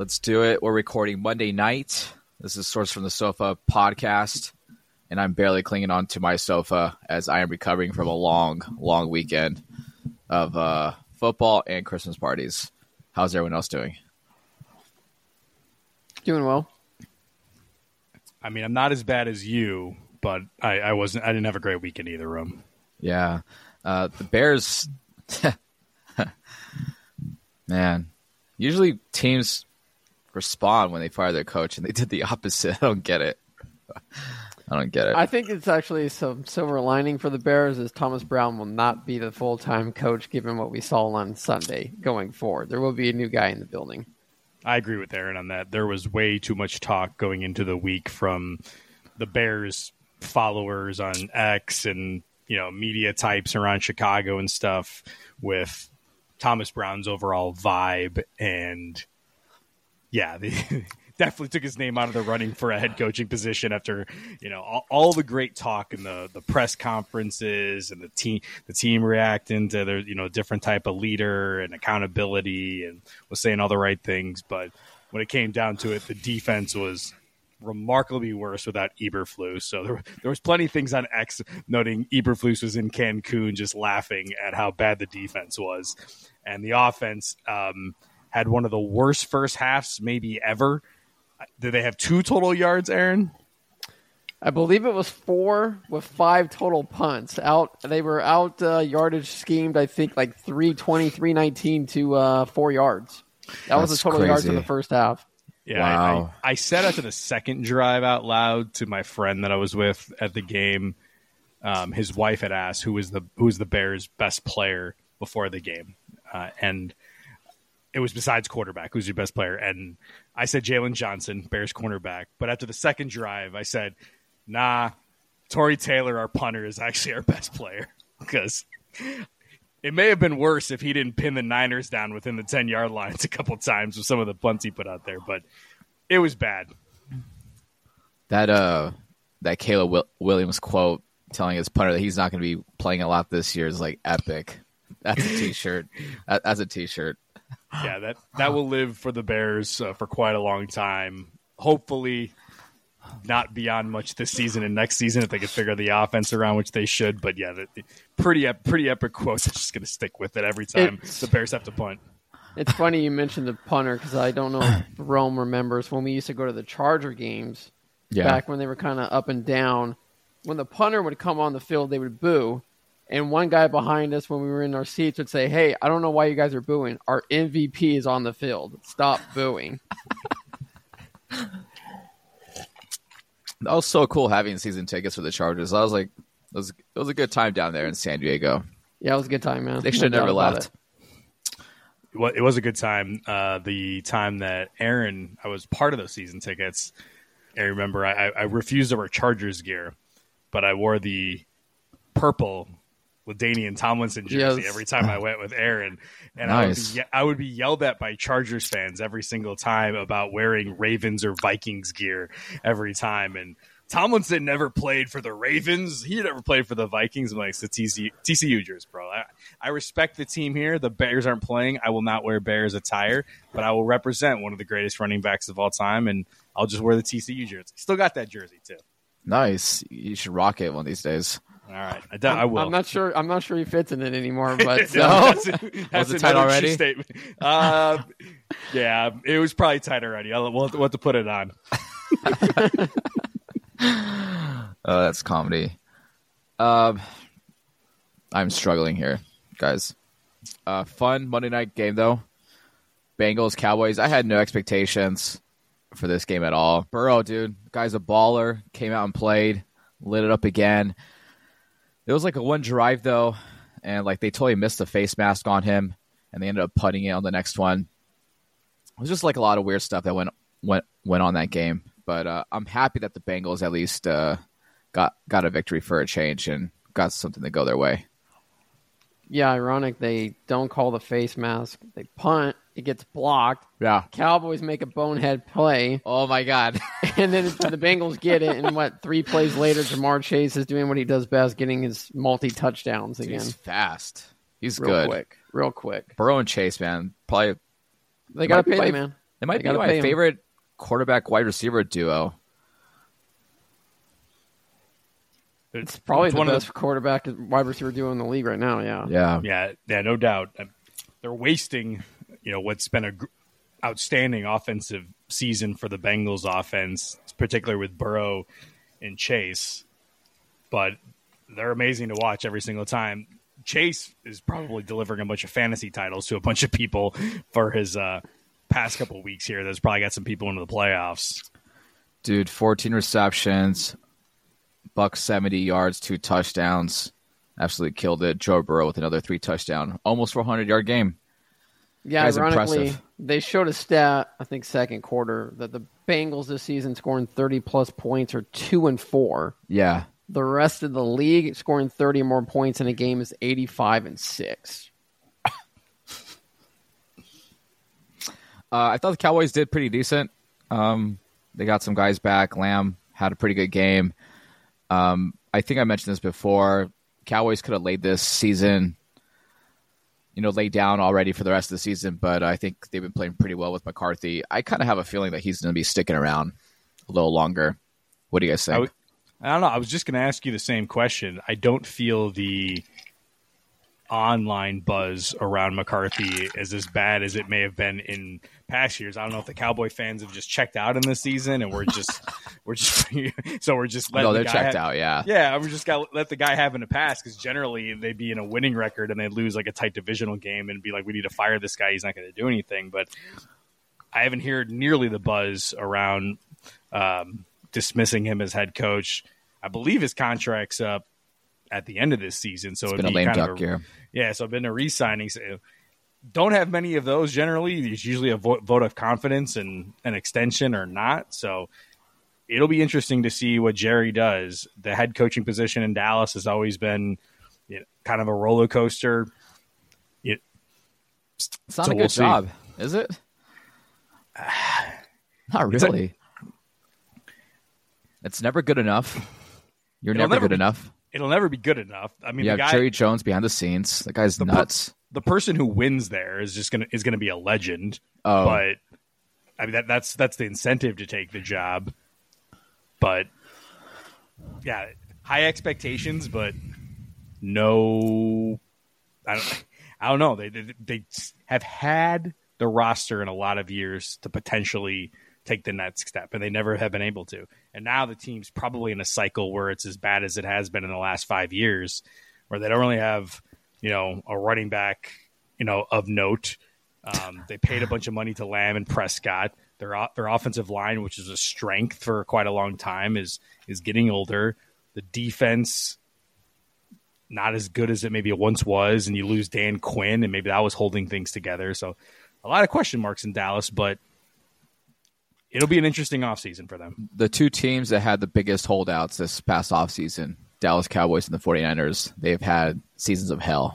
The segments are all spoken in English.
Let's do it. We're recording Monday night. This is Source from the Sofa podcast, and I'm barely clinging on to my sofa as I am recovering from a long weekend of football and Christmas parties. How's everyone else doing? Doing well. I mean, I'm not as bad as you, but I didn't have a great weekend either, Rum. Yeah. The Bears, man, usually teams respond when they fire their coach, and they did the opposite. I don't get it. I think it's actually some silver lining for the Bears is Thomas Brown will not be the full-time coach given what we saw on Sunday going forward. There will be a new guy in the building. I agree with Aaron on that. There was way too much talk going into the week from the Bears followers on X and, media types around Chicago and stuff with Thomas Brown's overall vibe. And yeah, they definitely took his name out of the running for a head coaching position after, all the great talk in the press conferences and the team reacting to their, different type of leader and accountability and was saying all the right things. But when it came down to it, the defense was remarkably worse without Eberflus. So there was plenty of things on X noting Eberflus was in Cancun just laughing at how bad the defense was. And the offense had one of the worst first halves maybe ever. Did they have 2 total yards, Aaron? I believe it was 4 with 5 total punts. They were out yardage schemed, I think, like 320, 319 to 4 yards. That was the total crazy. Yards in the first half. Yeah, wow. I said after the second drive out loud to my friend that I was with at the game. His wife had asked who was the Bears' best player before the game, and it was besides quarterback. Who's your best player? And I said Jalen Johnson, Bears cornerback. But after the second drive, I said, nah, Torrey Taylor, our punter, is actually our best player because it may have been worse if he didn't pin the Niners down within the 10-yard lines a couple times with some of the punts he put out there. But it was bad. That Caleb Williams quote telling his punter that he's not going to be playing a lot this year is like epic. That's a T-shirt. That's a T-shirt. Yeah, that will live for the Bears for quite a long time. Hopefully not beyond much this season and next season if they could figure the offense around, which they should. But yeah, pretty epic quotes. I'm just going to stick with it every time the Bears have to punt. It's funny you mentioned the punter because I don't know if Rome remembers when we used to go to the Charger games back when they were kind of up and down. When the punter would come on the field, they would boo. And one guy behind us when we were in our seats would say, hey, I don't know why you guys are booing. Our MVP is on the field. Stop booing. That was so cool having season tickets for the Chargers. I was like, it was a good time down there in San Diego. Yeah, it was a good time, man. They should have never left. It was a good time. The time that I was part of those season tickets. I remember I refused to wear Chargers gear, but I wore the purple LaDainian Tomlinson jersey every time I went with Aaron. And nice. I would be yelled at by Chargers fans every single time about wearing Ravens or Vikings gear every time. And Tomlinson never played for the Ravens. He never played for the Vikings. I'm like, it's the TCU jersey, bro. I respect the team here. The Bears aren't playing. I will not wear Bears attire, but I will represent one of the greatest running backs of all time, and I'll just wear the TCU jersey. Still got that jersey, too. Nice. You should rock it one of these days. All right, I will. I'm not sure he fits in it anymore, but no. Was it tight already? Statement. Yeah, it was probably tight already. We'll have to put it on. Oh, that's comedy. I'm struggling here, guys. Fun Monday night game though. Bengals Cowboys. I had no expectations for this game at all. Burrow, dude, guy's a baller. Came out and played, lit it up again. It was like a one drive though, and like they totally missed the face mask on him, and they ended up putting it on the next one. It was just like a lot of weird stuff that went on that game. But I'm happy that the Bengals at least got a victory for a change and got something to go their way. Yeah, ironic. They don't call the face mask. They punt. It gets blocked. Yeah. Cowboys make a bonehead play. Oh, my God. And then the Bengals get it. And 3 plays later, Jamar Chase is doing what he does best, getting his multi-touchdowns again. He's fast. He's real good. Real quick. Burrow and Chase, man. Probably. They got to pay them, man. It might be my favorite quarterback wide receiver duo. It's probably the best quarterback wide receiver duo in the league right now. Yeah, no doubt. They're wasting, what's been a outstanding offensive season for the Bengals offense, particularly with Burrow and Chase. But they're amazing to watch every single time. Chase is probably delivering a bunch of fantasy titles to a bunch of people for his past couple of weeks here. That's probably got some people into the playoffs. Dude, 14 receptions, $170 yards, 2 touchdowns. Absolutely killed it. Joe Burrow with another 3 touchdown, almost 400-yard game. Yeah, ironically, they showed a stat, I think second quarter, that the Bengals this season scoring 30-plus points are 2-4. Yeah. The rest of the league scoring 30 or more points in a game is 85-6. I thought the Cowboys did pretty decent. They got some guys back. Lamb had a pretty good game. I think I mentioned this before. Cowboys could have laid this season, laid down already for the rest of the season, but I think they've been playing pretty well with McCarthy. I kind of have a feeling that he's going to be sticking around a little longer. What do you guys think? I don't know. I was just going to ask you the same question. I don't feel the online buzz around McCarthy is as bad as it may have been in past years. I don't know if the Cowboy fans have just checked out in this season and we're just letting they're checked out. Yeah. We just got to let the guy have in a pass because generally they'd be in a winning record and they'd lose like a tight divisional game and be like, we need to fire this guy. He's not going to do anything. But I haven't heard nearly the buzz around dismissing him as head coach. I believe his contract's up at the end of this season, so it's been a lame duck year. Yeah, so I've been a re-signing. So don't have many of those generally. There's usually a vote of confidence and an extension or not. So it'll be interesting to see what Jerry does. The head coaching position in Dallas has always been kind of a roller coaster. It's not a good job, is it? Not really. It's never good enough. You're never good enough. It'll never be good enough. I mean, you have Jerry Jones behind the scenes. The guy's nuts. The person who wins there is gonna be a legend. Oh. But I mean that's the incentive to take the job. But yeah, high expectations, but no. I don't know. They have had the roster in a lot of years to potentially take the next step, and they never have been able to. And now the team's probably in a cycle where it's as bad as it has been in the last 5 years, where they don't really have, a running back, of note. They paid a bunch of money to Lamb and Prescott. Their offensive line, which is a strength for quite a long time, is getting older. The defense, not as good as it maybe once was, and you lose Dan Quinn, and maybe that was holding things together. So a lot of question marks in Dallas, but it'll be an interesting offseason for them. The two teams that had the biggest holdouts this past offseason, Dallas Cowboys and the 49ers, they've had seasons of hell.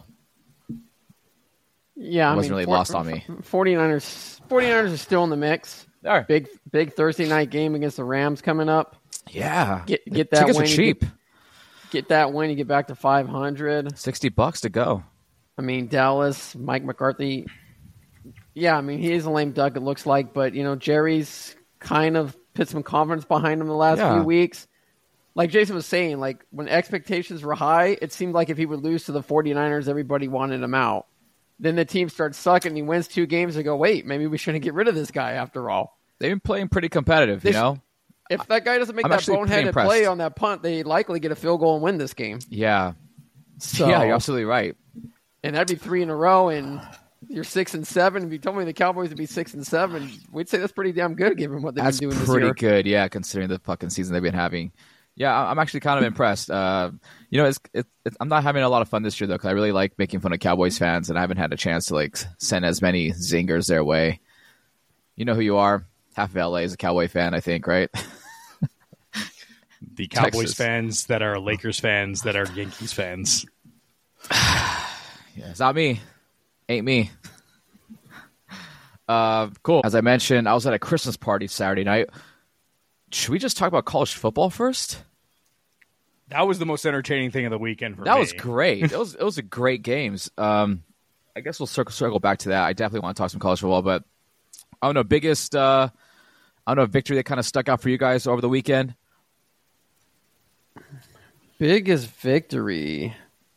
Yeah, it wasn't really lost on me. 49ers are still in the mix. They are. Big Thursday night game against the Rams coming up. Yeah. Get that tickets win. Are cheap. Get that win, you get back to 500. $60 to go. I mean, Dallas, Mike McCarthy. Yeah, I mean, he is a lame duck, it looks like, but, Jerry's kind of put some confidence behind him the last few weeks. Like Jason was saying, like when expectations were high, it seemed like if he would lose to the 49ers, everybody wanted him out. Then the team starts sucking and he wins 2 games and go, wait, maybe we shouldn't get rid of this guy after all. They've been playing pretty competitive, If that guy doesn't make that boneheaded play on that punt, they likely get a field goal and win this game. Yeah. So, yeah, you're absolutely right. And that'd be 3 in a row, and you're 6-7. If you told me the Cowboys would be 6-7, we'd say that's pretty damn good given what they've been doing this year. That's pretty good, yeah, considering the fucking season they've been having. Yeah, I'm actually kind of impressed. I'm not having a lot of fun this year, though, because I really like making fun of Cowboys fans, and I haven't had a chance to send as many zingers their way. You know who you are. Half of LA is a Cowboy fan, I think, right? The Cowboys Texas fans that are Lakers fans that are Yankees fans. Yeah, it's not me. Ain't me. Cool. As I mentioned, I was at a Christmas party Saturday night. Should we just talk about college football first? That was the most entertaining thing of the weekend for me. That was great. It was a great games. I guess we'll circle back to that. I definitely want to talk some college football, but I don't know, biggest victory that kind of stuck out for you guys over the weekend? Biggest victory.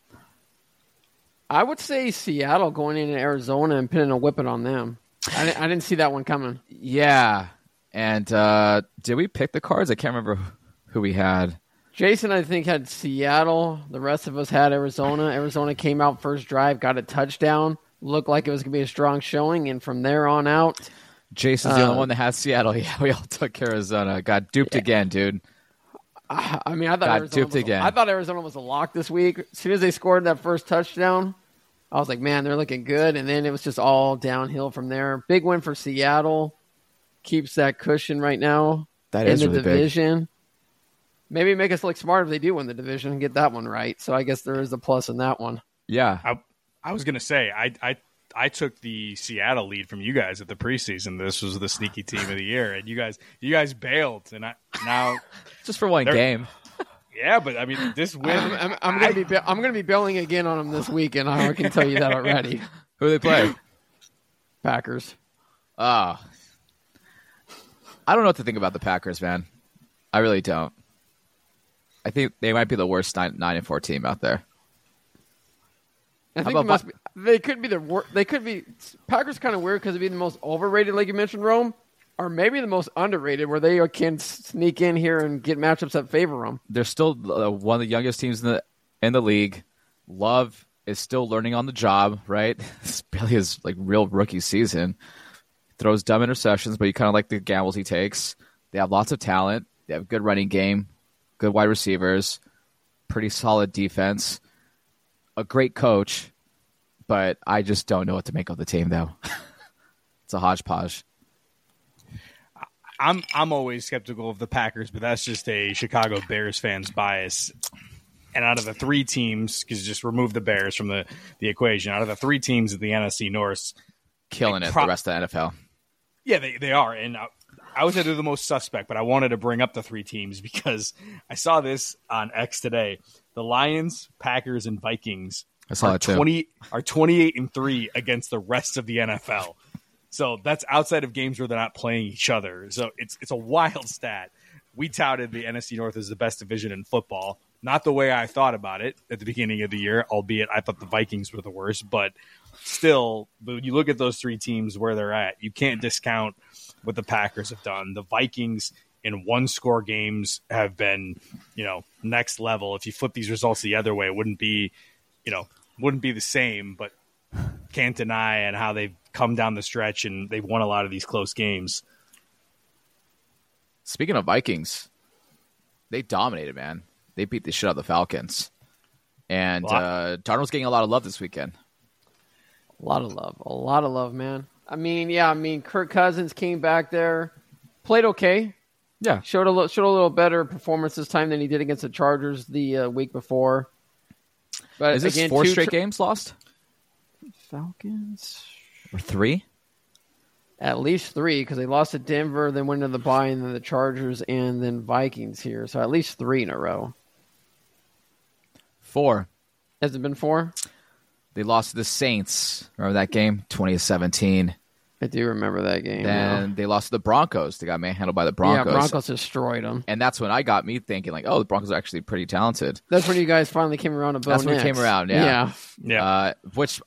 I would say Seattle going into Arizona and pinning a whipping on them. I didn't see that one coming. Yeah. And did we pick the cards? I can't remember who we had. Jason, I think, had Seattle. The rest of us had Arizona. Arizona came out first drive, got a touchdown. Looked like it was going to be a strong showing. And from there on out. Jason's the only one that has Seattle. Yeah, we all took Arizona. Got duped again, dude. I mean, I thought Arizona was a lock this week. As soon as they scored that first touchdown, I was like, man, they're looking good. And then it was just all downhill from there. Big win for Seattle. Keeps that cushion right now in the division. Big. Maybe make us look smart if they do win the division and get that one right. So I guess there is a plus in that one. Yeah. I was going to say, I took the Seattle lead from you guys at the preseason. This was the sneaky team of the year, and you guys bailed. And now just for one game. Yeah, but I mean, this win. I'm going to be bailing again on them this weekend. I can tell you that already. Who do they play? Packers. I don't know what to think about the Packers, man. I really don't. I think they might be the worst 9-4 team out there. I think they could be the worst. They could be Packers. Kind of weird because they'd be the most overrated, like you mentioned, Rome, or maybe the most underrated, where they can sneak in here and get matchups that favor them. They're still one of the youngest teams in the league. Love is still learning on the job, right? It's barely his real rookie season. Throws dumb interceptions, but you kind of like the gambles he takes. They have lots of talent. They have a good running game, good wide receivers, pretty solid defense. A great coach, but I just don't know what to make of the team, though. It's a hodgepodge. I'm always skeptical of the Packers, but that's just a Chicago Bears fan's bias. And out of the three teams, because just remove the Bears from the equation, out of the three teams of the NFC North, killing it the rest of the NFL. Yeah, they are. And I would say they're the most suspect, but I wanted to bring up the three teams because I saw this on X today. The Lions, Packers, and Vikings are 28-3 against the rest of the NFL. So that's outside of games where they're not playing each other. So it's a wild stat. We touted the NFC North as the best division in football. Not the way I thought about it at the beginning of the year, albeit I thought the Vikings were the worst. But still, when you look at those three teams where they're at, you can't discount what the Packers have done. The Vikings in one-score games have been, next level. If you flip these results the other way, it wouldn't be the same, but can't deny and how they've come down the stretch and they've won a lot of these close games. Speaking of Vikings, they dominated, man. They beat the shit out of the Falcons. And Darnold's getting a lot of love this weekend. A lot of love, man. I mean, Kirk Cousins came back there, played okay. Yeah, showed a little better performance this time than he did against the Chargers the week before. But is this again, 4 straight games lost? Falcons or 3? At least 3 because they lost to Denver, then went to the bye, and then the Chargers, and then Vikings here. So at least 3 in a row. 4. Has it been 4? They lost to the Saints. Remember that game? 2017. I do remember that game. Then they lost to the Broncos. They got manhandled by the Broncos. Yeah, Broncos destroyed them. And that's when I got me thinking, the Broncos are actually pretty talented. That's when you guys finally came around to Bo Nix. That's when we came around, yeah. Yeah. Which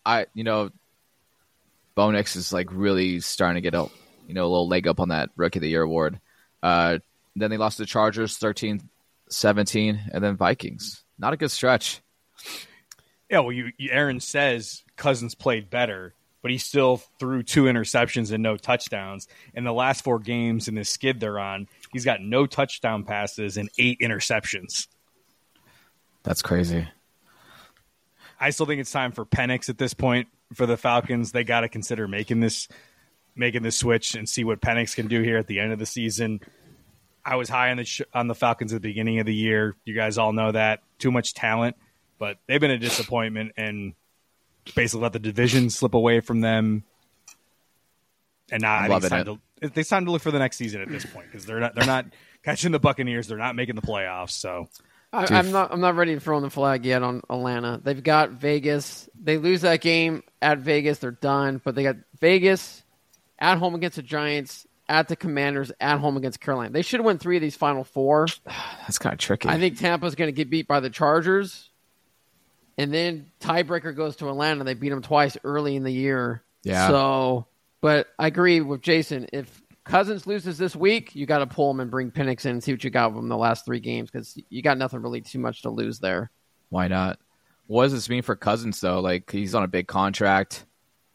Bo Nix is really starting to get a little leg up on that Rookie of the Year award. Then they lost to the Chargers 13-17, and then Vikings. Not a good stretch. Yeah, well, Aaron says Cousins played better, but he still threw 2 interceptions and no touchdowns. In the last 4 games in this skid they're on, he's got no touchdown passes and 8 interceptions. That's crazy. I still think it's time for Penix at this point for the Falcons. They got to consider making this switch and see what Penix can do here at the end of the season. I was high on the Falcons at the beginning of the year. You guys all know that. Too much talent, but they've been a disappointment and basically let the division slip away from them. And now I think it's time to look for the next season at this point because they're not catching the Buccaneers. They're not making the playoffs. So I'm not ready to throw in the flag yet on Atlanta. They've got Vegas. They lose that game at Vegas, they're done. But they got Vegas at home against the Giants, at the Commanders, at home against Carolina. They should have won 3 of these final 4. That's kind of tricky. I think Tampa's going to get beat by the Chargers. And then tiebreaker goes to Atlanta. They beat them twice early in the year. Yeah. So, but I agree with Jason. If Cousins loses this week, you got to pull him and bring Penix in and see what you got with him the last 3 games because you got nothing really too much to lose there. Why not? What does this mean for Cousins, though? Like, he's on a big contract.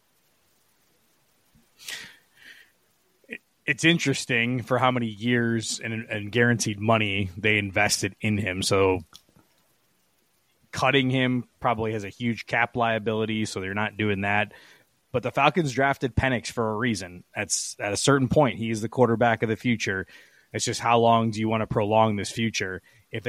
It's interesting for how many years and guaranteed money they invested in him. So cutting him probably has a huge cap liability, so they're not doing that. But the Falcons drafted Penix for a reason. That's at a certain point, he's the quarterback of the future. It's just how long do you want to prolong this future?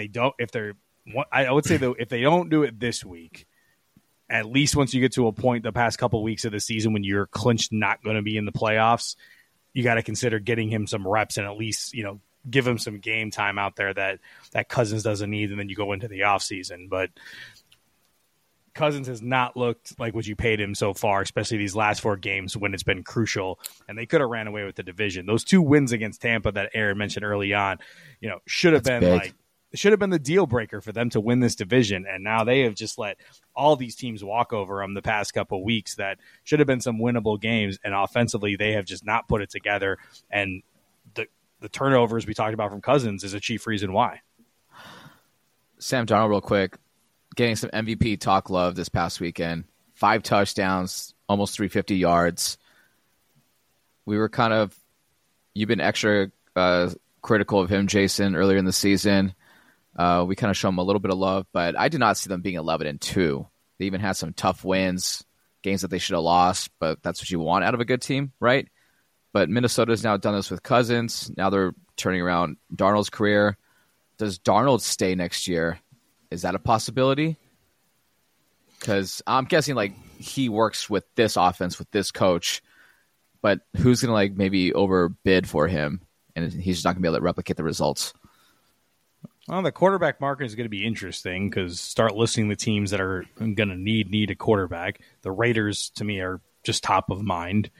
I would say though, if they don't do it this week, at least once you get to a point the past couple weeks of the season when you're clinched not going to be in the playoffs, you got to consider getting him some reps and at least, give him some game time out there that Cousins doesn't need, and then you go into the offseason. But Cousins has not looked like what you paid him so far, especially these last 4 games when it's been crucial, and they could have ran away with the division. Those 2 wins against Tampa that Aaron mentioned early on, should have been big. It should have been the deal breaker for them to win this division, and now they have just let all these teams walk over them the past couple of weeks that should have been some winnable games, and offensively they have just not put it together, and the turnovers we talked about from Cousins is a chief reason why. Sam Darnold, real quick, getting some MVP talk love this past weekend. 5 touchdowns, almost 350 yards. You've been extra critical of him, Jason, earlier in the season. We kind of show him a little bit of love, but I did not see them being 11-2. They even had some tough wins, games that they should have lost, but that's what you want out of a good team, right? But Minnesota's now done this with Cousins. Now they're turning around Darnold's career. Does Darnold stay next year? Is that a possibility? Because I'm guessing he works with this offense, with this coach, but who's going to maybe overbid for him? And he's just not going to be able to replicate the results. Well, the quarterback market is going to be interesting because start listing the teams that are going to need a quarterback. The Raiders, to me, are just top of mind.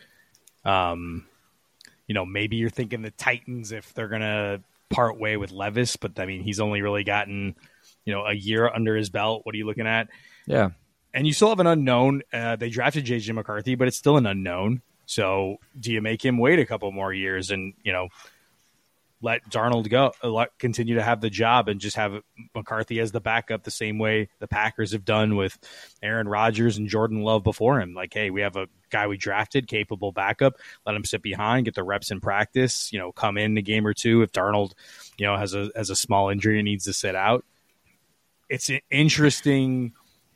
Maybe you're thinking the Titans if they're going to part way with Levis, but I mean, he's only really gotten, a year under his belt. What are you looking at? Yeah. And you still have an unknown. They drafted J.J. McCarthy, but it's still an unknown. So do you make him wait a couple more years and, let Darnold go, continue to have the job and just have McCarthy as the backup the same way the Packers have done with Aaron Rodgers and Jordan Love before him? Like, hey, we have a guy we drafted, capable backup. Let him sit behind, get the reps in practice, come in a game or two. If Darnold, has a small injury and needs to sit out. It's an interesting,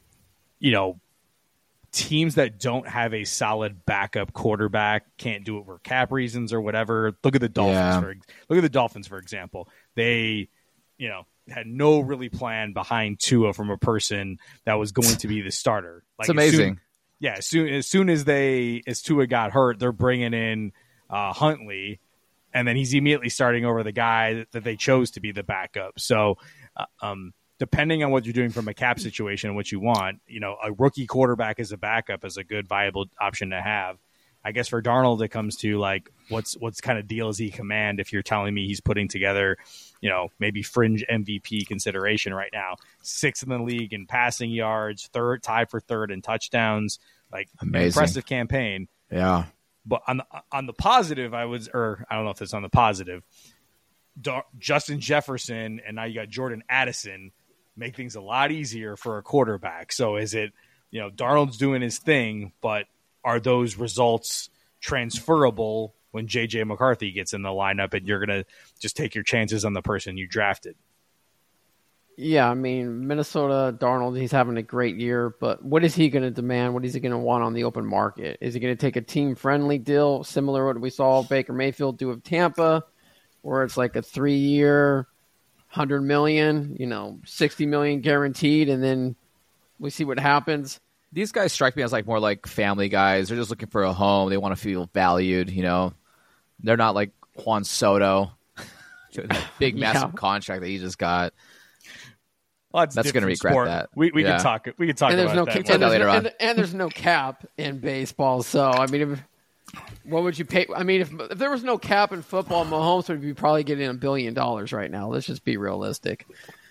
teams that don't have a solid backup quarterback can't do it for cap reasons or whatever. Look at the Dolphins. Look at the Dolphins, for example. They, had no really plan behind Tua from a person that was going to be the starter. It's amazing. As soon as Tua got hurt, they're bringing in Huntley, and then he's immediately starting over the guy that they chose to be the backup. So, depending on what you're doing from a cap situation and what you want, a rookie quarterback as a backup is a good, viable option to have. I guess for Darnold, it comes to what's kind of deal does he command if you're telling me he's putting together, maybe fringe MVP consideration right now. 6th in the league in passing yards, tied for 3rd in touchdowns. Amazing. Impressive campaign. Yeah. But on the positive, I don't know if it's on the positive, Justin Jefferson and now you got Jordan Addison make things a lot easier for a quarterback. So is it, Darnold's doing his thing, but are those results transferable when J.J. McCarthy gets in the lineup and you're going to just take your chances on the person you drafted? Yeah, I mean, Minnesota, Darnold, he's having a great year, but what is he going to demand? What is he going to want on the open market? Is he going to take a team-friendly deal, similar to what we saw Baker Mayfield do with Tampa, where it's like a 3-year, $100 million, $60 million guaranteed, and then we see what happens? These guys strike me as more like family guys. They're just looking for a home. They want to feel valued, They're not like Juan Soto, big, massive contract that he just got. Well, that's going to regret sport. that. We can talk. We can talk and about that later on. And there's no cap in baseball, so I mean, What would you pay? I mean, if there was no cap in football, Mahomes would be probably getting $1 billion right now. Let's just be realistic.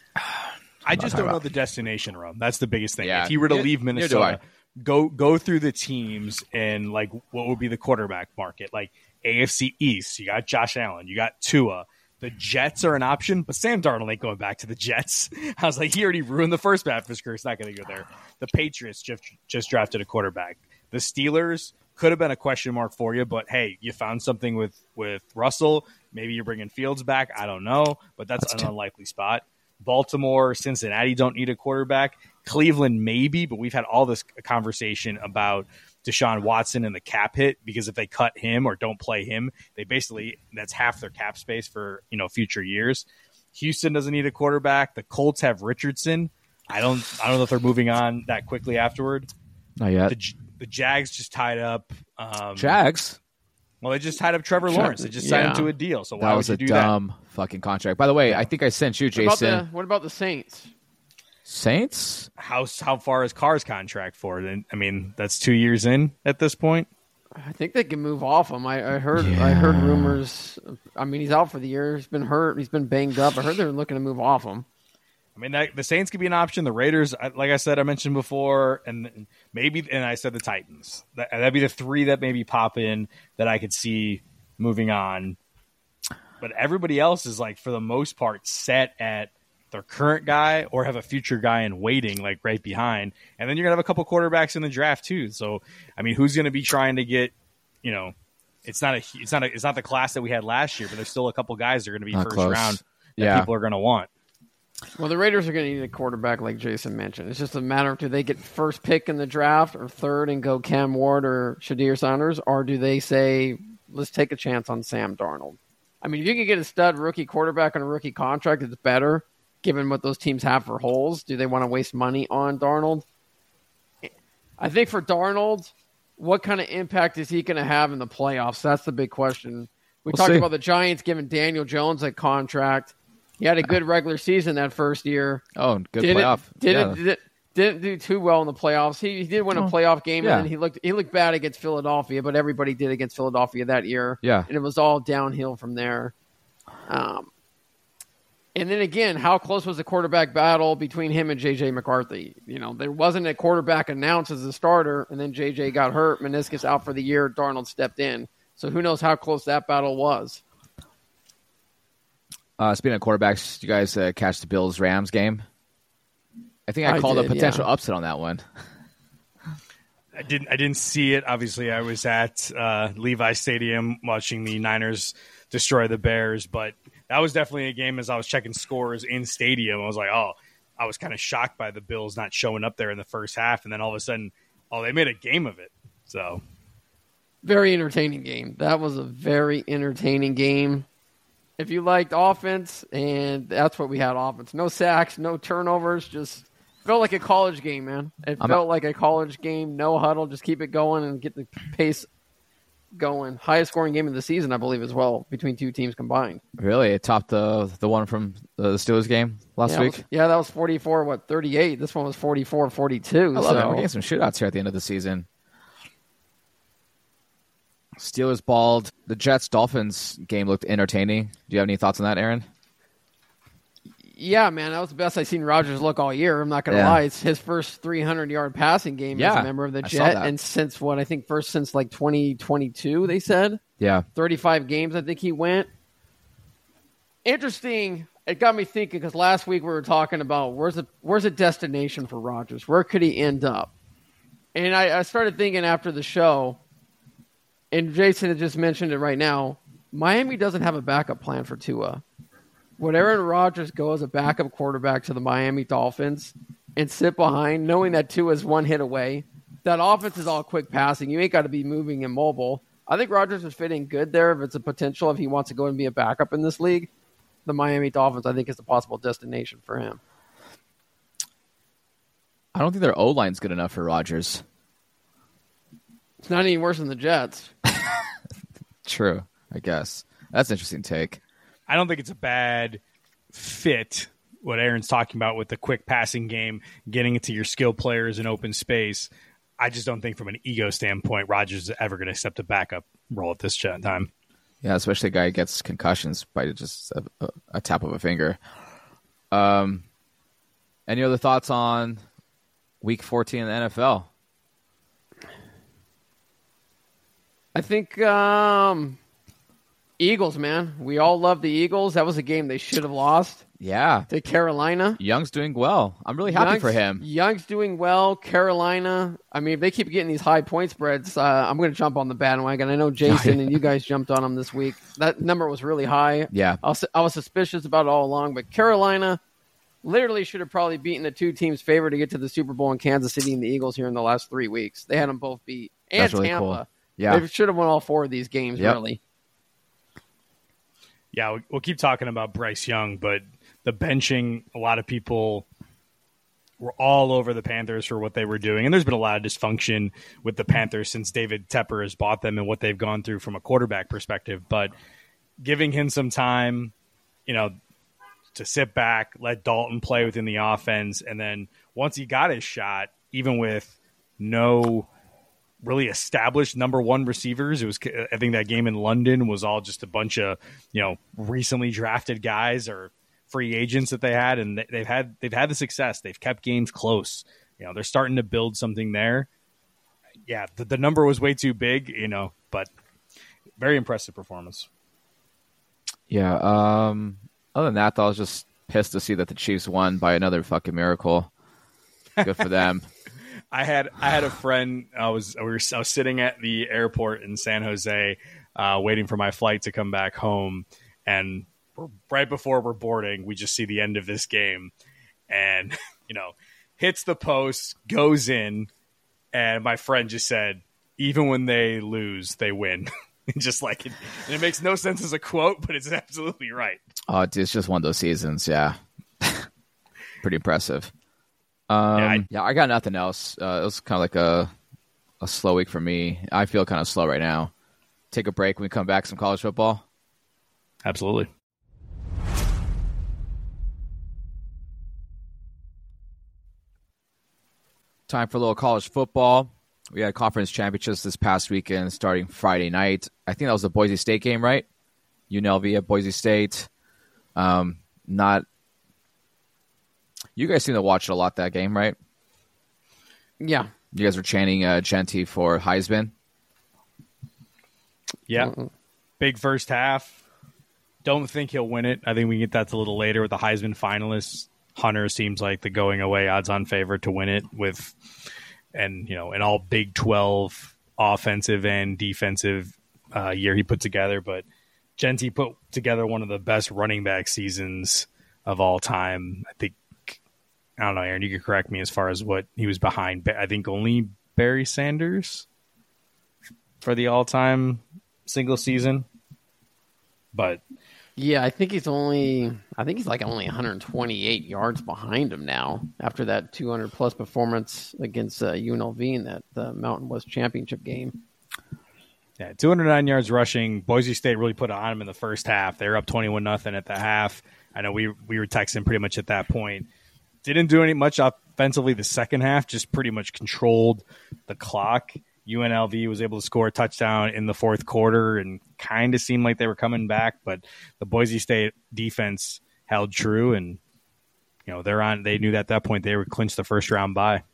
I just don't know the destination, Rome. That's the biggest thing. Yeah. If he were to leave Minnesota, go through the teams and like what would be the quarterback market? Like AFC East, you got Josh Allen, you got Tua. The Jets are an option, but Sam Darnold ain't going back to the Jets. I was like, he already ruined the first half of his career. He's not going to go there. The Patriots just drafted a quarterback. The Steelers could have been a question mark for you, but hey, you found something with Russell. Maybe you're bringing Fields back. I don't know, but that's an unlikely spot. Baltimore, Cincinnati don't need a quarterback. Cleveland maybe, but we've had all this conversation about Deshaun Watson and the cap hit, because if they cut him or don't play him, that's half their cap space for future years. Houston doesn't need a quarterback. The Colts have Richardson. I don't know if they're moving on that quickly afterward. Not yet. The Jags just tied up. Jags? Well, they just tied up Trevor Lawrence. They just signed him to a deal. So why would you do that? That was a dumb fucking contract. By the way, I think I sent you, Jason. What about the Saints? Saints? How far is Carr's contract for? I mean, that's 2 years in at this point. I think they can move off him. I heard rumors. I mean, he's out for the year. He's been hurt. He's been banged up. I heard they're looking to move off him. I mean, the Saints could be an option. The Raiders, like I said, I mentioned before, and I said the Titans. That'd be the three that maybe pop in that I could see moving on. But everybody else is, like, for the most part, set at their current guy or have a future guy in waiting, like right behind. And then you're gonna have a couple quarterbacks in the draft too. So, I mean, who's going to be trying to get? It's not the class that we had last year, but there's still a couple guys that are going to be first round that people are going to want. Well, the Raiders are going to need a quarterback, like Jason mentioned. It's just a matter of, do they get first pick in the draft or third and go Cam Ward or Shadir Sanders, or do they say, let's take a chance on Sam Darnold? I mean, if you can get a stud rookie quarterback on a rookie contract, it's better, given what those teams have for holes. Do they want to waste money on Darnold? I think for Darnold, what kind of impact is he going to have in the playoffs? That's the big question. We'll talked about the Giants giving Daniel Jones a contract. He had a good regular season that first year. Oh, good playoff. Didn't do too well in the playoffs. He did win a playoff game, and then he looked bad against Philadelphia, but everybody did against Philadelphia that year. Yeah. And it was all downhill from there. And then again, how close was the quarterback battle between him and J.J. McCarthy? There wasn't a quarterback announced as a starter, and then J.J. got hurt, meniscus out for the year, Darnold stepped in. So who knows how close that battle was. Speaking of quarterbacks, did you guys catch the Bills-Rams game? I think I called a potential upset on that one. I didn't see it. Obviously, I was at Levi Stadium watching the Niners destroy the Bears, but that was definitely a game. As I was checking scores in stadium, I was like, I was kind of shocked by the Bills not showing up there in the first half, and then all of a sudden, they made a game of it. So, very entertaining game. That was a very entertaining game. If you liked offense, and that's what we had, offense. No sacks, no turnovers, just felt like a college game, man. It felt like a college game, no huddle, just keep it going and get the pace going. Highest scoring game of the season, I believe, as well, between two teams combined. Really? It topped the one from the Steelers game last week? That was 44-38. This one was 44-42. I love it. We're getting some shootouts here at the end of the season. Steelers balled. The Jets-Dolphins game looked entertaining. Do you have any thoughts on that, Aaron? Yeah, man, that was the best I've seen Rodgers look all year. I'm not going to lie. It's his first 300-yard passing game as a member of the Jet. And since since like 2022, they said? Yeah. 35 games, I think he went. Interesting. It got me thinking, because last week we were talking about where's a destination for Rodgers? Where could he end up? And I started thinking after the show, and Jason had just mentioned it right now, Miami doesn't have a backup plan for Tua. Would Aaron Rodgers go as a backup quarterback to the Miami Dolphins and sit behind, knowing that Tua is one hit away? That offense is all quick passing. You ain't got to be moving and mobile. I think Rodgers would fit in good there if it's a potential, if he wants to go and be a backup in this league. The Miami Dolphins, I think, is a possible destination for him. I don't think their O-line's good enough for Rodgers. It's not any worse than the Jets. True, I guess. That's an interesting take. I don't think it's a bad fit, what Aaron's talking about with the quick passing game, getting it to your skill players in open space. I just don't think from an ego standpoint, Rodgers is ever going to accept a backup role at this time. Yeah, especially a guy who gets concussions by just a tap of a finger. Any other thoughts on Week 14 in the NFL? I think Eagles, man. We all love the Eagles. That was a game they should have lost. Yeah. To Carolina. Young's doing well. I'm really happy for him. Young's doing well. Carolina. I mean, if they keep getting these high point spreads, I'm going to jump on the bandwagon. I know Jason and you guys jumped on them this week. That number was really high. Yeah. I was suspicious about it all along, but Carolina literally should have probably beaten the two teams' favor to get to the Super Bowl in Kansas City and the Eagles here in the last 3 weeks. They had them both beat. And That's really Tampa. Cool. Yeah. They should have won all 4 of these games, really. Yeah, we'll keep talking about Bryce Young, but the benching, a lot of people were all over the Panthers for what they were doing. And there's been a lot of dysfunction with the Panthers since David Tepper has bought them and what they've gone through from a quarterback perspective. But giving him some time, to sit back, let Dalton play within the offense. And then once he got his shot, even with no really established number one receivers, I think that game in London was all just a bunch of, recently drafted guys or free agents that they had, and they've had the success. They've kept games close. They're starting to build something there. Yeah, the number was way too big, but very impressive performance. Yeah. Other than that, though, I was just pissed to see that the Chiefs won by another fucking miracle. Good for them. I had a friend. I was sitting at the airport in San Jose, waiting for my flight to come back home, and right before we're boarding, we just see the end of this game, and hits the post, goes in, and my friend just said, "Even when they lose, they win." Just like it, and it makes no sense as a quote, but it's absolutely right. Oh, it's just one of those seasons. Yeah, pretty impressive. I got nothing else. It was kind of like a slow week for me. I feel kind of slow right now. Take a break when we come back. Some college football. Absolutely. Time for a little college football. We had conference championships this past weekend starting Friday night. I think that was the Boise State game, right? UNLV at Boise State. You guys seem to watch it a lot, that game, right? Yeah. You guys were chanting Genty for Heisman. Yeah. Big first half. Don't think he'll win it. I think we can get that a little later with the Heisman finalists. Hunter seems like the going away odds-on favorite to win it with, and an all Big 12 offensive and defensive year he put together. But Genty put together one of the best running back seasons of all time. I don't know, Aaron, you could correct me as far as what he was behind. I think only Barry Sanders for the all-time single season. But yeah, I think he's only 128 yards behind him now after that 200-plus performance against UNLV in the Mountain West Championship game. Yeah, 209 yards rushing. Boise State really put it on him in the first half. They were up 21-0 at the half. I know we were texting pretty much at that point. Didn't do much offensively the second half, just pretty much controlled the clock. UNLV was able to score a touchdown in the fourth quarter and kind of seemed like they were coming back, but the Boise State defense held true, and they knew that at that point they would clinch the first round bye.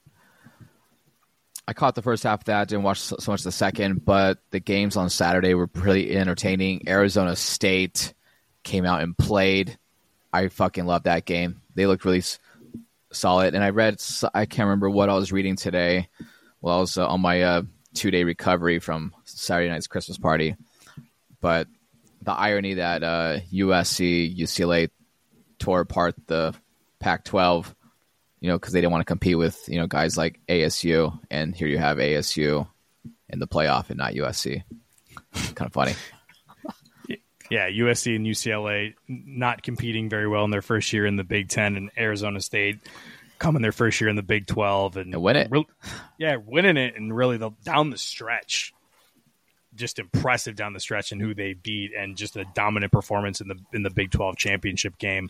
I caught the first half of that, didn't watch so much the second, but the games on Saturday were pretty entertaining. Arizona State came out and played. I fucking loved that game. They looked really solid, and I can't remember what I was reading today. Well, I was on my 2-day recovery from Saturday night's Christmas party. But the irony that USC, UCLA tore apart the Pac-12, because they didn't want to compete with, guys like ASU. And here you have ASU in the playoff and not USC. Kind of funny. Yeah, USC and UCLA not competing very well in their first year in the Big Ten, and Arizona State coming their first year in the Big 12 and win it. Winning it, and really down the stretch, just impressive down the stretch and who they beat, and just a dominant performance in the Big 12 championship game.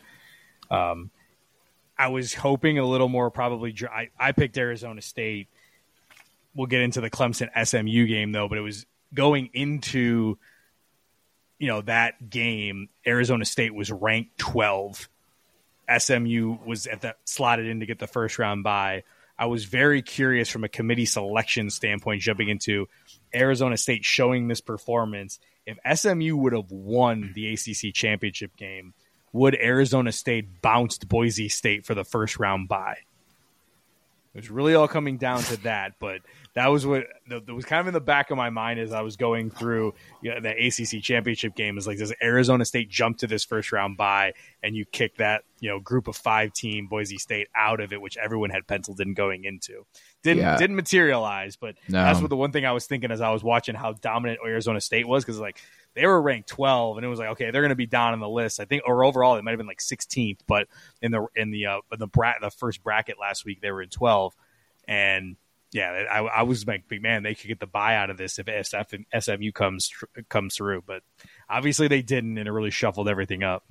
I was hoping a little more. Probably, I picked Arizona State we'll get into the Clemson SMU game though, but it was going into that game. Arizona State was ranked 12. SMU was slotted in to get the first round bye. I was very curious from a committee selection standpoint, jumping into Arizona State showing this performance. If SMU would have won the ACC championship game, would Arizona State bounced Boise State for the first round bye? It was really all coming down to that, but that was what that was kind of in the back of my mind as I was going through the ACC championship game. Is like, does Arizona State jump to this first round bye and you kick that group of 5 team Boise State out of it, which everyone had penciled in going into? Didn't materialize, but that's what the one thing I was thinking as I was watching how dominant Arizona State was, because like they were ranked 12, and it was like, okay, they're going to be down on the list. I think, or overall, it might have been like 16th, but in the first bracket last week, they were in 12, and yeah, I was like, man, they could get the bye out of this if SMU comes through, but obviously they didn't, and it really shuffled everything up.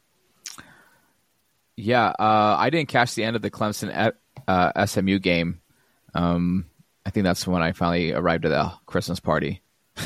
Yeah, I didn't catch the end of the Clemson SMU game. I think that's when I finally arrived at the Christmas party.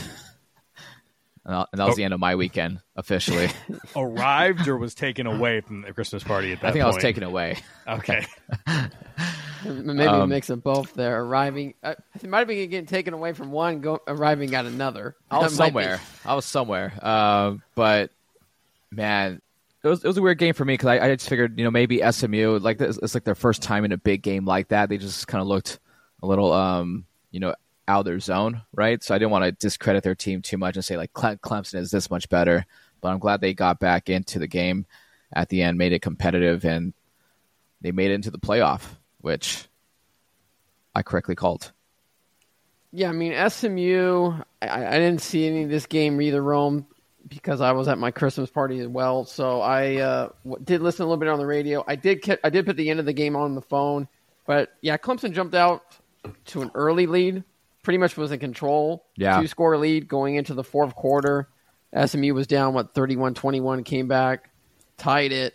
And that was the end of my weekend, officially. Arrived or was taken away from the Christmas party at that point? I think I was taken away. Okay. Maybe a mix of both there. Arriving, it might have been getting taken away from one, arriving at another. I was somewhere. But, man, it was a weird game for me because I just figured, maybe SMU, like it's like their first time in a big game like that. They just kind of looked a little, out of their zone, right? So I didn't want to discredit their team too much and say like Clemson is this much better, but I'm glad they got back into the game at the end, made it competitive, and they made it into the playoff, which I correctly called. Yeah, I mean, SMU, I didn't see any of this game either, Rome, because I was at my Christmas party as well. So I did listen a little bit on the radio. I did put the end of the game on the phone, but yeah, Clemson jumped out to an early lead. Pretty much was in control. Yeah. 2-score lead going into the fourth quarter. SMU was down, 31-21, came back, tied it.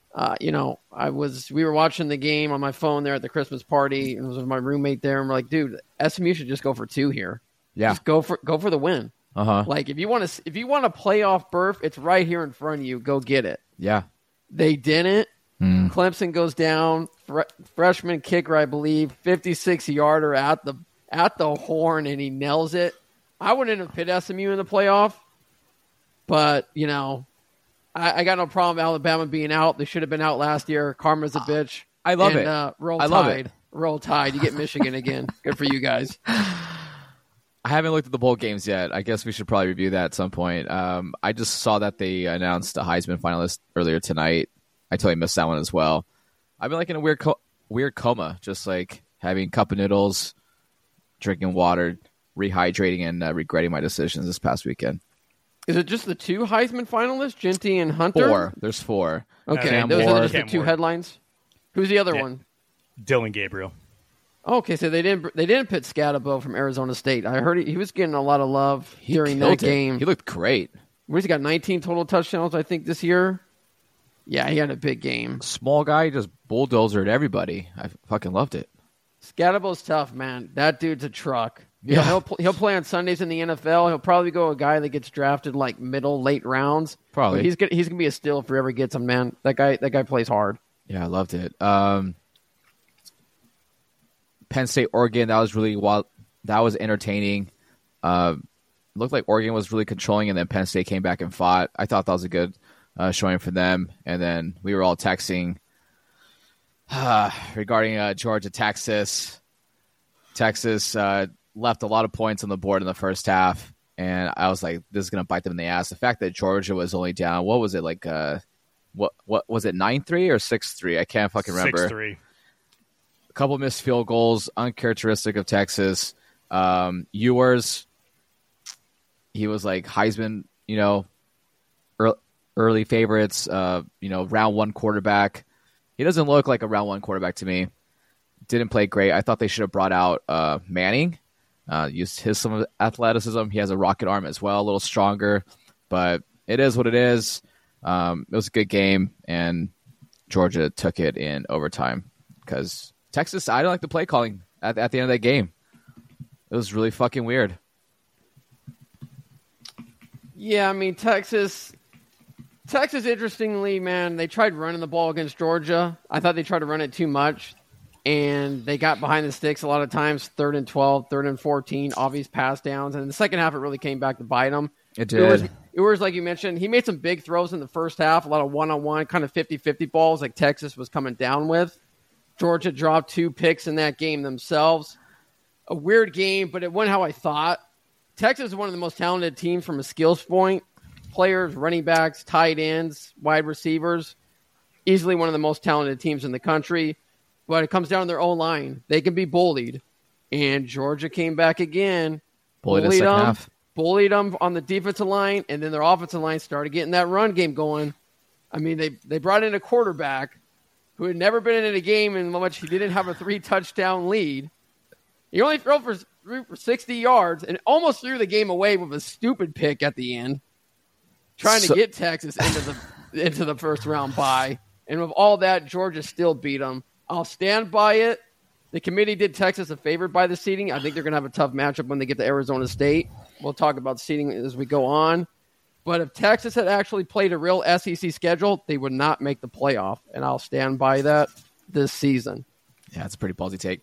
We were watching the game on my phone there at the Christmas party, and it was with my roommate there, and we're like, dude, SMU should just go for 2 here. Yeah. Just go for the win. Uh-huh. Like if you want a playoff berth, it's right here in front of you. Go get it. Yeah. They didn't. Clemson goes down. Freshman kicker, I believe, 56-yarder at the horn, and he nails it. I wouldn't have put SMU in the playoff, but, I got no problem with Alabama being out. They should have been out last year. Karma's a bitch. I love it. Love it. Roll Tide. You get Michigan again. Good for you guys. I haven't looked at the bowl games yet. I guess we should probably review that at some point. I just saw that they announced a Heisman finalist earlier tonight. I totally missed that one as well. I've been like in a weird coma, just like having a cup of noodles, drinking water, rehydrating, and regretting my decisions this past weekend. Is it just the 2 Heisman finalists, Ginty and Hunter? 4. There's 4. Okay, those are just the 2 headlines. Who's the other one? Dylan Gabriel. Okay, so they didn't pit Scatabo from Arizona State. I heard he was getting a lot of love during that game. He looked great. Where's he got 19 total touchdowns, I think, this year? Yeah, he had a big game. Small guy, just bulldozered everybody. I fucking loved it. Scatabo's tough, man. That dude's a truck. Yeah. He'll play on Sundays in the NFL. He'll probably go a guy that gets drafted like late rounds. Probably. But he's gonna be a steal if whoever gets him, man. That guy plays hard. Yeah, I loved it. Penn State, Oregon, that was really wild. That was entertaining. Looked like Oregon was really controlling, and then Penn State came back and fought. I thought that was a good showing for them. And then we were all texting regarding Georgia, Texas. Texas left a lot of points on the board in the first half, and I was like, this is going to bite them in the ass. The fact that Georgia was only down, what was it, like what was it, 9-3 or 6-3? I can't fucking remember. 6-3. A couple missed field goals, uncharacteristic of Texas. Ewers, he was like Heisman, early favorites, round 1 quarterback. He doesn't look like a round 1 quarterback to me. Didn't play great. I thought they should have brought out Manning. Used some athleticism. He has a rocket arm as well, a little stronger. But it is what it is. It was a good game, and Georgia took it in overtime because Texas, I don't like the play calling at the end of that game. It was really fucking weird. Yeah, I mean, Texas, interestingly, man, they tried running the ball against Georgia. I thought they tried to run it too much, and they got behind the sticks a lot of times, 3rd and 12, 3rd and 14, obvious pass downs. And in the second half, it really came back to bite them. It did. Ewers, like you mentioned, he made some big throws in the first half, a lot of one-on-one, kind of 50-50 balls like Texas was coming down with. Georgia dropped 2 picks in that game themselves. A weird game, but it went how I thought. Texas is one of the most talented teams from a skills point. Players, running backs, tight ends, wide receivers. Easily one of the most talented teams in the country. But it comes down to their O-line. They can be bullied. And Georgia came back again. Bullied them on the defensive line, and then their offensive line started getting that run game going. I mean, they brought in a quarterback who had never been in a game in which he didn't have a 3-touchdown lead. He only threw for 60 yards and almost threw the game away with a stupid pick at the end, trying to get Texas into the first round bye. And with all that, Georgia still beat them. I'll stand by it. The committee did Texas a favor by the seeding. I think they're going to have a tough matchup when they get to Arizona State. We'll talk about seeding as we go on. But if Texas had actually played a real SEC schedule, they would not make the playoff. And I'll stand by that this season. Yeah, that's a pretty ballsy take.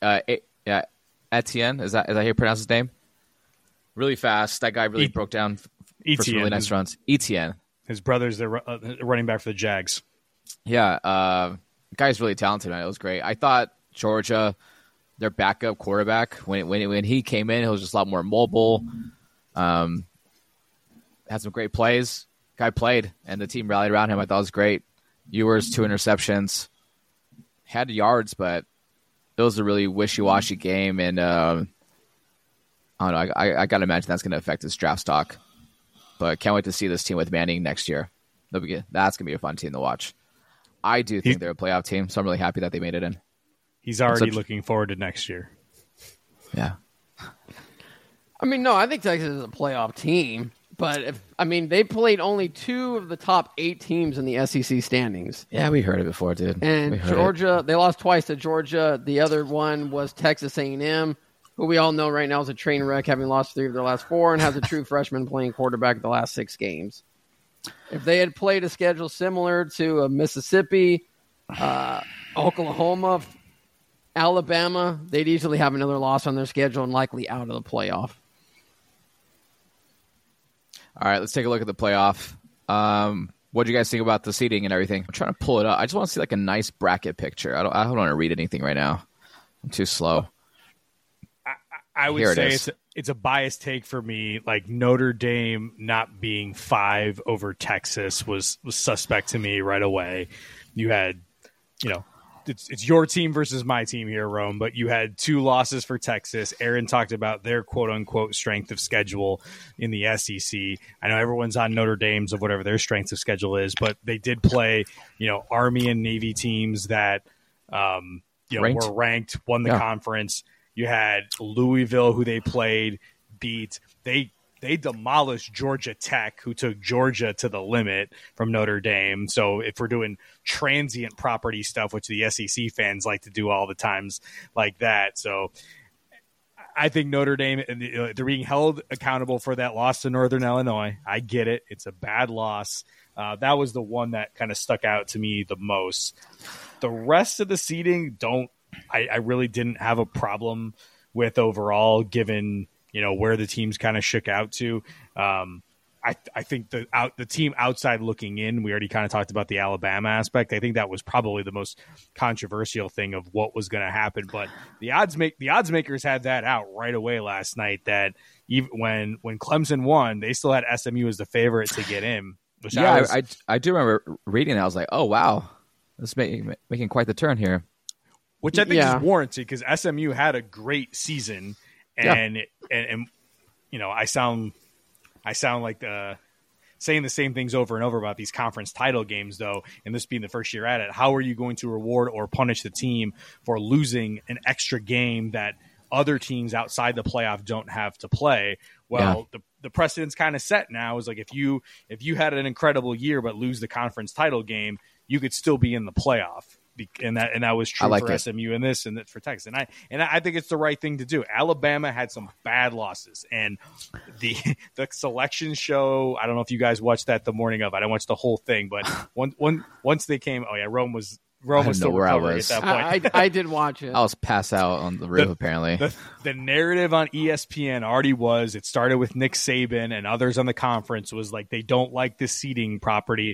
Etienne, is that how you pronounce his name? Really fast. That guy really broke down for some really nice runs. Etienne. His brother's the running back for the Jags. Yeah, guy's really talented, man. It was great. I thought Georgia, their backup quarterback, when he came in, he was just a lot more mobile. Had some great plays. Guy played, and the team rallied around him. I thought it was great. Ewers, 2 interceptions. Had yards, but it was a really wishy-washy game, and I don't know. I got to imagine that's going to affect his draft stock. But can't wait to see this team with Manning next year. That's going to be a fun team to watch. I do think they're a playoff team, so I'm really happy that they made it in. He's already looking forward to next year. Yeah. I mean, no, I think Texas is a playoff team. But, they played only 2 of the top 8 teams in the SEC standings. Yeah, we heard it before, dude. And Georgia, they lost twice to Georgia. The other one was Texas A&M, who we all know right now is a train wreck, having lost 3 of their last 4, and has a true freshman playing quarterback the last 6 games. If they had played a schedule similar to Mississippi, Oklahoma, Alabama, they'd easily have another loss on their schedule and likely out of the playoff. All right, let's take a look at the playoff. What do you guys think about the seeding and everything? I'm trying to pull it up. I just want to see like a nice bracket picture. I don't want to read anything right now. I'm too slow. I would say it's a biased take for me. Like Notre Dame not being 5 over Texas was suspect to me right away. You had, it's your team versus my team here, Rome, but you had 2 losses for Texas. Aaron talked about their quote-unquote strength of schedule in the SEC. I know everyone's on Notre Dame's of whatever their strength of schedule is, but they did play, Army and Navy teams that were ranked, won the conference. You had Louisville, who they played, beat. They demolished Georgia Tech, who took Georgia to the limit from Notre Dame. So if we're doing transient property stuff, which the SEC fans like to do all the times like that. So I think Notre Dame, they're being held accountable for that loss to Northern Illinois. I get it. It's a bad loss. That was the one that kind of stuck out to me the most. The rest of the seeding I really didn't have a problem with overall, given where the teams kind of shook out to. I think the team outside looking in, we already kind of talked about the Alabama aspect. I think that was probably the most controversial thing of what was going to happen. But the odds makers had that out right away last night. That even when Clemson won, they still had SMU as the favorite to get in. I do remember reading that. I was like, oh wow, this is making quite the turn here. Which I think is warranted because SMU had a great season. And I sound like saying the same things over and over about these conference title games, though, and this being the first year at it. How are you going to reward or punish the team for losing an extra game that other teams outside the playoff don't have to play? Well, the precedent's kind of set now. Is like if you had an incredible year but lose the conference title game, you could still be in the playoff. and that was true for SMU and this and that for Texas. And I think it's the right thing to do. Alabama had some bad losses, and the selection show. I don't know if you guys watched that the morning of. I didn't watch the whole thing, but once they came, Rome was still recovering at that point. I did watch it. I was passed out on the roof, apparently. The narrative on ESPN already was, it started with Nick Saban and others on the conference, was like, they don't like the seating properly.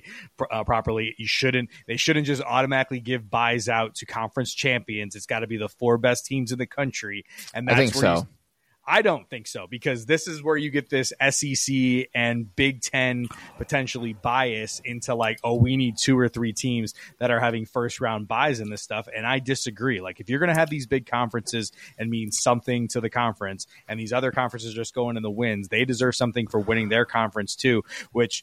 They shouldn't just automatically give buys out to conference champions. It's got to be the 4 best teams in the country. And that's I think so. I don't think so, because this is where you get this SEC and Big Ten potentially bias into like, oh, we need 2 or 3 teams that are having first round buys in this stuff. And I disagree. Like, if you're going to have these big conferences and mean something to the conference, and these other conferences just going in the wins, they deserve something for winning their conference too, which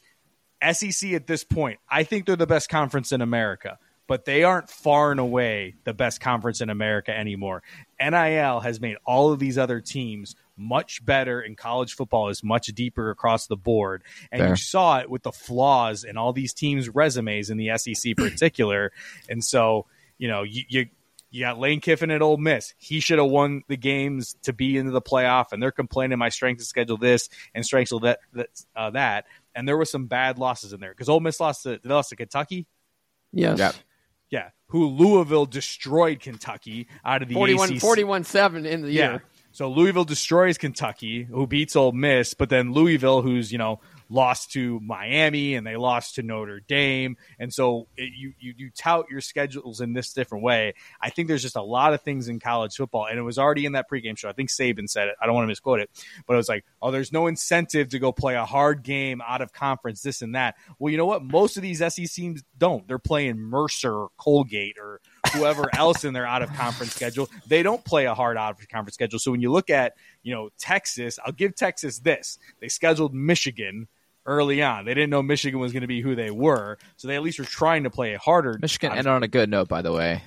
SEC at this point, I think they're the best conference in America. But they aren't far and away the best conference in America anymore. NIL has made all of these other teams much better, and college football is much deeper across the board. And You saw it with the flaws in all these teams' resumes in the SEC in particular. And so, you got Lane Kiffin at Ole Miss. He should have won the games to be into the playoff, and they're complaining my strength of schedule this and strength of that. And there were some bad losses in there, because Ole Miss lost to Kentucky. Yes. Yep. Yeah, who Louisville destroyed Kentucky out of the ACC. 41-7 in the year. So Louisville destroys Kentucky, who beats Ole Miss, but then Louisville, who's, lost to Miami and they lost to Notre Dame. And so you tout your schedules in this different way. I think there's just a lot of things in college football, and it was already in that pregame show. I think Saban said it. I don't want to misquote it, but it was like, oh, there's no incentive to go play a hard game out of conference, this and that. Well, you know what? Most of these SEC teams don't. They're playing Mercer or Colgate or whoever else in their out-of-conference schedule. They don't play a hard out-of-conference schedule. So when you look at, Texas, I'll give Texas this. They scheduled Michigan early on. They didn't know Michigan was going to be who they were, so they at least were trying to play a harder. Michigan ended on a good note, by the way.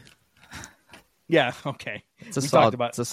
Yeah, okay. It's a solid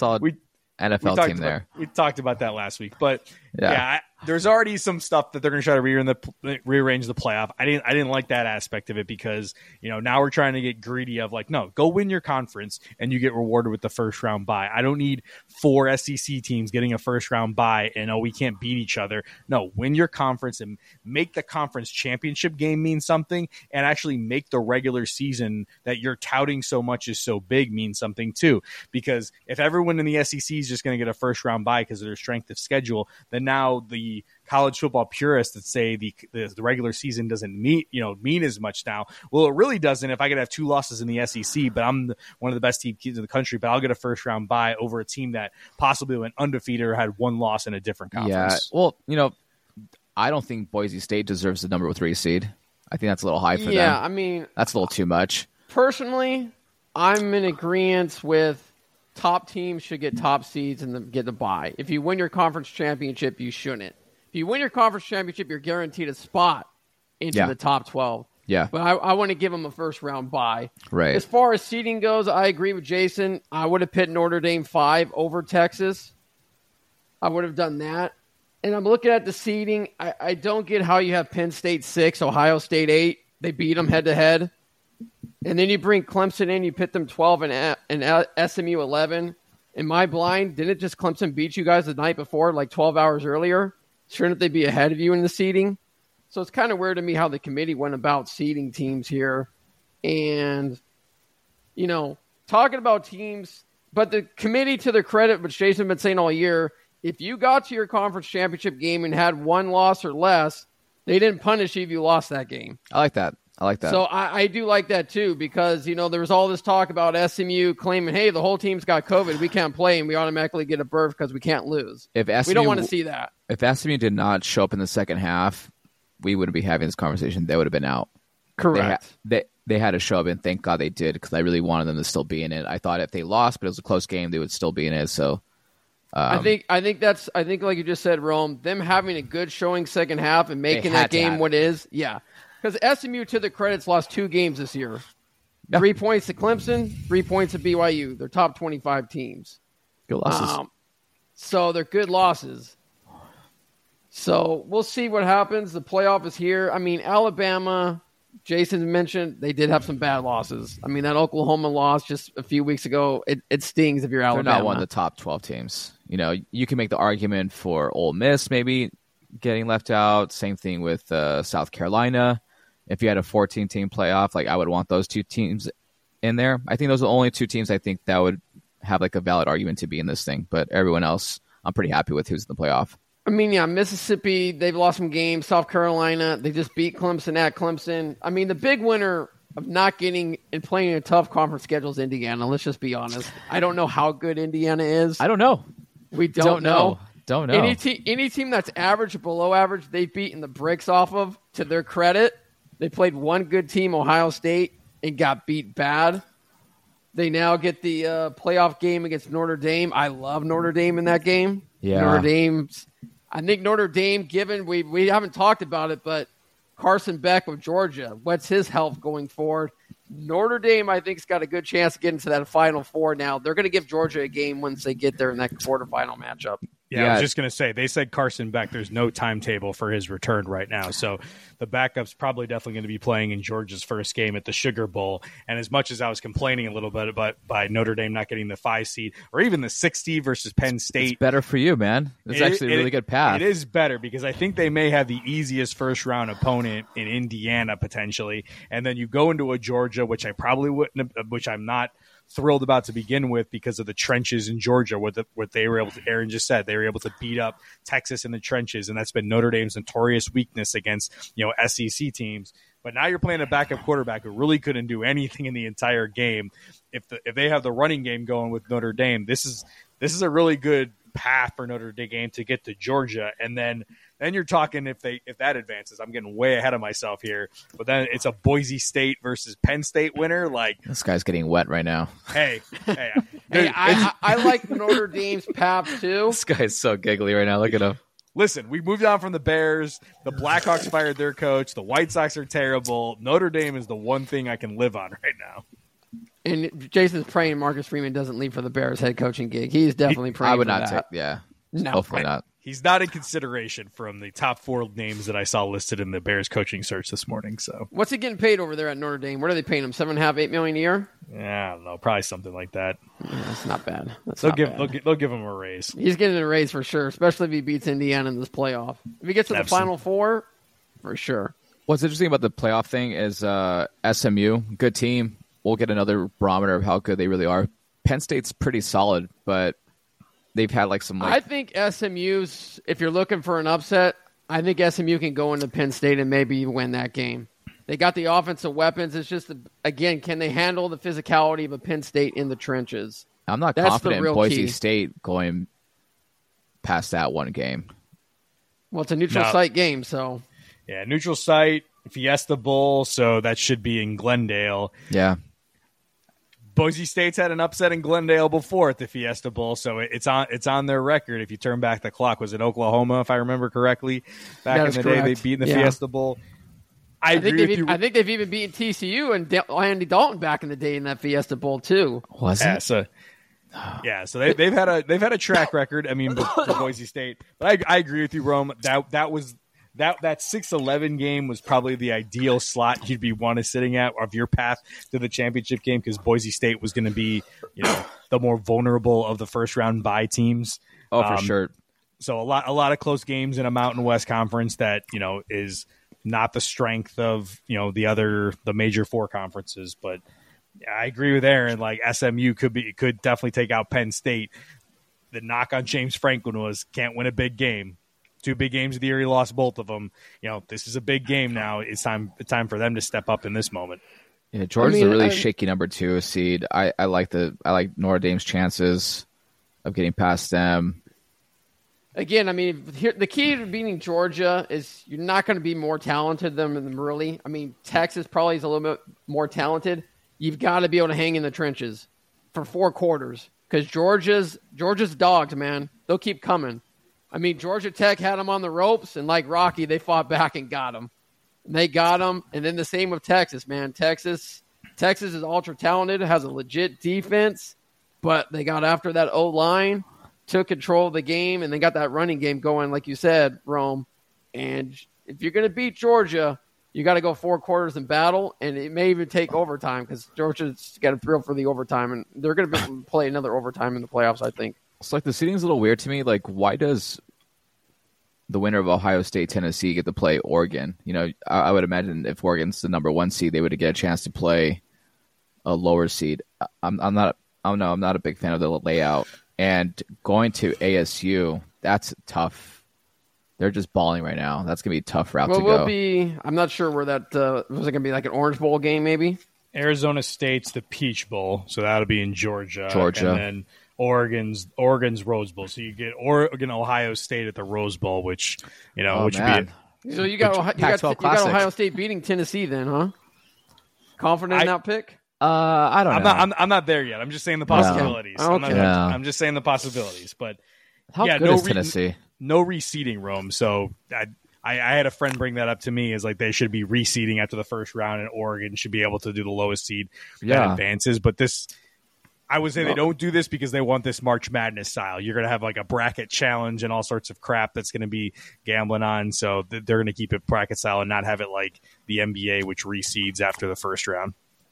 NFL team there. We talked about that last week, but there's already some stuff that they're going to try to rearrange the playoff. I didn't like that aspect of it, because now we're trying to get greedy of like, no, go win your conference and you get rewarded with the first round bye. I don't need 4 SEC teams getting a first round bye and we can't beat each other. No, win your conference and make the conference championship game mean something, and actually make the regular season that you're touting so much is so big mean something too. Because if everyone in the SEC is just going to get a first round bye because of their strength of schedule, then now the college football purists that say the regular season doesn't mean as much now. Well, it really doesn't. If I could have 2 losses in the SEC, but I'm one of the best teams in the country, but I'll get a first round bye over a team that possibly went undefeated or had 1 loss in a different conference. Yeah. Well, I don't think Boise State deserves the number 3 seed. I think that's a little high for them. Yeah, I mean, that's a little too much. Personally, I'm in agreement with top teams should get top seeds and get the bye. If you win your conference championship, you shouldn't. If you win your conference championship, you're guaranteed a spot into the top 12. Yeah. But I want to give them a first-round bye. Right. As far as seeding goes, I agree with Jason. I would have put Notre Dame 5 over Texas. I would have done that. And I'm looking at the seeding. I don't get how you have Penn State 6, Ohio State 8. They beat them head-to-head. And then you bring Clemson in, you pit them 12 and SMU 11. In my blind, didn't just Clemson beat you guys the night before, like 12 hours earlier? Shouldn't they be ahead of you in the seeding? So it's kind of weird to me how the committee went about seeding teams here. And, talking about teams, but the committee, to their credit, which Jason has been saying all year, if you got to your conference championship game and had 1 loss or less, they didn't punish you if you lost that game. I like that. So I do like that too, because, there was all this talk about SMU claiming, hey, the whole team's got COVID. We can't play, and we automatically get a berth because we can't lose. We don't want to see that. If SMU did not show up in the second half, we wouldn't be having this conversation. They would have been out. Correct. They had to show up, and thank God they did, because I really wanted them to still be in it. I thought if they lost, but it was a close game, they would still be in it. So I think like you just said, Rome, them having a good showing second half and making that game what it is. Yeah. Because SMU, to the credits, lost 2 games this year. 3 points to Clemson, 3 points to BYU. They're top 25 teams. Good losses. So they're good losses. So we'll see what happens. The playoff is here. I mean, Alabama, Jason mentioned, they did have some bad losses. I mean, that Oklahoma loss just a few weeks ago, it stings if you're Alabama. They're not one of the top 12 teams. You know, you can make the argument for Ole Miss maybe getting left out. Same thing with South Carolina. If you had a 14-team playoff, like I would want those two teams in there. I think those are the only two teams I think that would have like a valid argument to be in this thing. But everyone else, I'm pretty happy with who's in the playoff. I mean, yeah, Mississippi, they've lost some games. South Carolina, they just beat Clemson at Clemson. I mean, the big winner of not getting and playing a tough conference schedule is Indiana. Let's just be honest. I don't know how good Indiana is. I don't know. We don't know. Don't know. Any team that's average or below average, they've beaten the bricks off of. To their credit, they played one good team, Ohio State, and got beat bad. They now get the playoff game against Notre Dame. I love Notre Dame in that game. Yeah. I think Notre Dame, given we haven't talked about it, but Carson Beck of Georgia, what's his health going forward? Notre Dame, I think, has got a good chance to get into that Final Four now. They're going to give Georgia a game once they get there in that quarterfinal matchup. Yeah, I was just going to say, they said Carson Beck, there's no timetable for his return right now. So the backup's probably definitely going to be playing in Georgia's first game at the Sugar Bowl. And as much as I was complaining a little bit about by Notre Dame not getting the 5 seed or even the 6 seed versus Penn State. It's better for you, man. It's actually a really good path. It is better because I think they may have the easiest first-round opponent in Indiana potentially. And then you go into a Georgia, which I probably wouldn't have, which I'm not thrilled about to begin with because of the trenches in Georgia, what they were able to, Aaron just said, they were able to beat up Texas in the trenches, and that's been Notre Dame's notorious weakness against, SEC teams. But now you're playing a backup quarterback who really couldn't do anything in the entire game. If they have the running game going with Notre Dame, this is a really good path for Notre Dame to get to Georgia, and then you're talking if that advances. I'm getting way ahead of myself here, but then it's a Boise State versus Penn State winner. Like, this guy's getting wet right now. Hey, I like Notre Dame's path too. This guy's so giggly right now. Look at him. Listen, we moved on from the Bears. The Blackhawks fired their coach. The White Sox are terrible. Notre Dame is the one thing I can live on right now. And Jason's praying Marcus Freeman doesn't leave for the Bears head coaching gig. He's definitely praying. I would for not that. take. Yeah, no, hopefully not. He's not in consideration from the top 4 names that I saw listed in the Bears coaching search this morning. So, what's he getting paid over there at Notre Dame? What are they paying him? $7.5, $8 million a year? Yeah, I don't know, probably something like that. Yeah, that's not bad. They'll give him a raise. He's getting a raise for sure, especially if he beats Indiana in this playoff. If he gets to the Final Four, for sure. What's interesting about the playoff thing is SMU, good team. We'll get another barometer of how good they really are. Penn State's pretty solid, but they've had I think SMU's, if you're looking for an upset, I think SMU can go into Penn State and maybe win that game. They got the offensive weapons. It's just, again, can they handle the physicality of a Penn State in the trenches? I'm not confident in Boise State going past that one game. Well, it's a neutral site game, so. Yeah, neutral site, Fiesta Bowl, so that should be in Glendale. Yeah. Boise State's had an upset in Glendale before at the Fiesta Bowl, so it's on their record. If you turn back the clock, was it Oklahoma, if I remember correctly? Back in the day, they beat in the Fiesta Bowl. I think they've even beaten TCU and Andy Dalton back in the day in that Fiesta Bowl too. Was it? So they've had a track record. I mean, for Boise State, but I agree with you, Rome. That was. That 6-11 game was probably the ideal slot you'd be sitting at of your path to the championship game because Boise State was going to be, the more vulnerable of the first round bye teams. Oh, for sure. So a lot of close games in a Mountain West conference that is not the strength of the major 4 conferences. But yeah, I agree with Aaron. Like SMU could definitely take out Penn State. The knock on James Franklin was can't win a big game. 2 big games of the year, he lost both of them. This is a big game now. It's time for them to step up in this moment. Yeah, Georgia's a really shaky number 2 seed. I like Notre Dame's chances of getting past them. Again, I mean, the key to beating Georgia is you're not going to be more talented than them really. I mean, Texas probably is a little bit more talented. You've got to be able to hang in the trenches for 4 quarters because Georgia's dogs, man. They'll keep coming. I mean, Georgia Tech had them on the ropes, and like Rocky, they fought back and got them. And they got them, and then the same with Texas, man. Texas is ultra-talented, has a legit defense, but they got after that O-line, took control of the game, and they got that running game going, like you said, Rome. And if you're going to beat Georgia, you got to go 4 quarters in battle, and it may even take overtime because Georgia's got a thrill for the overtime, and they're going to play another overtime in the playoffs, I think. It's like the seating's a little weird to me. Like, why does the winner of Ohio State, Tennessee get to play Oregon? You know, I would imagine if Oregon's the number 1 seed, they would get a chance to play a lower seed. I'm not a big fan of the layout. And going to ASU, that's tough. They're just balling right now. That's going to be a tough route to go. I'm not sure where that was it going to be, like an Orange Bowl game maybe? Arizona State's the Peach Bowl, so that'll be in Georgia. And then Oregon's Rose Bowl. So you get Oregon, Ohio State at the Rose Bowl, which, you know, would be So you got Ohio State beating Tennessee then, huh? Confident in that pick? I don't know. I'm not there yet. I'm just saying the possibilities. No. Okay. I'm just saying the possibilities. But how good is Tennessee? No reseeding, Rome. So I had a friend bring that up to me, is like they should be reseeding after the first round, and Oregon should be able to do the lowest seed that advances. But this, I would say they don't do this because they want this March Madness style. You're going to have like a bracket challenge and all sorts of crap that's going to be gambling on. So they're going to keep it bracket style and not have it like the NBA, which reseeds after the first round.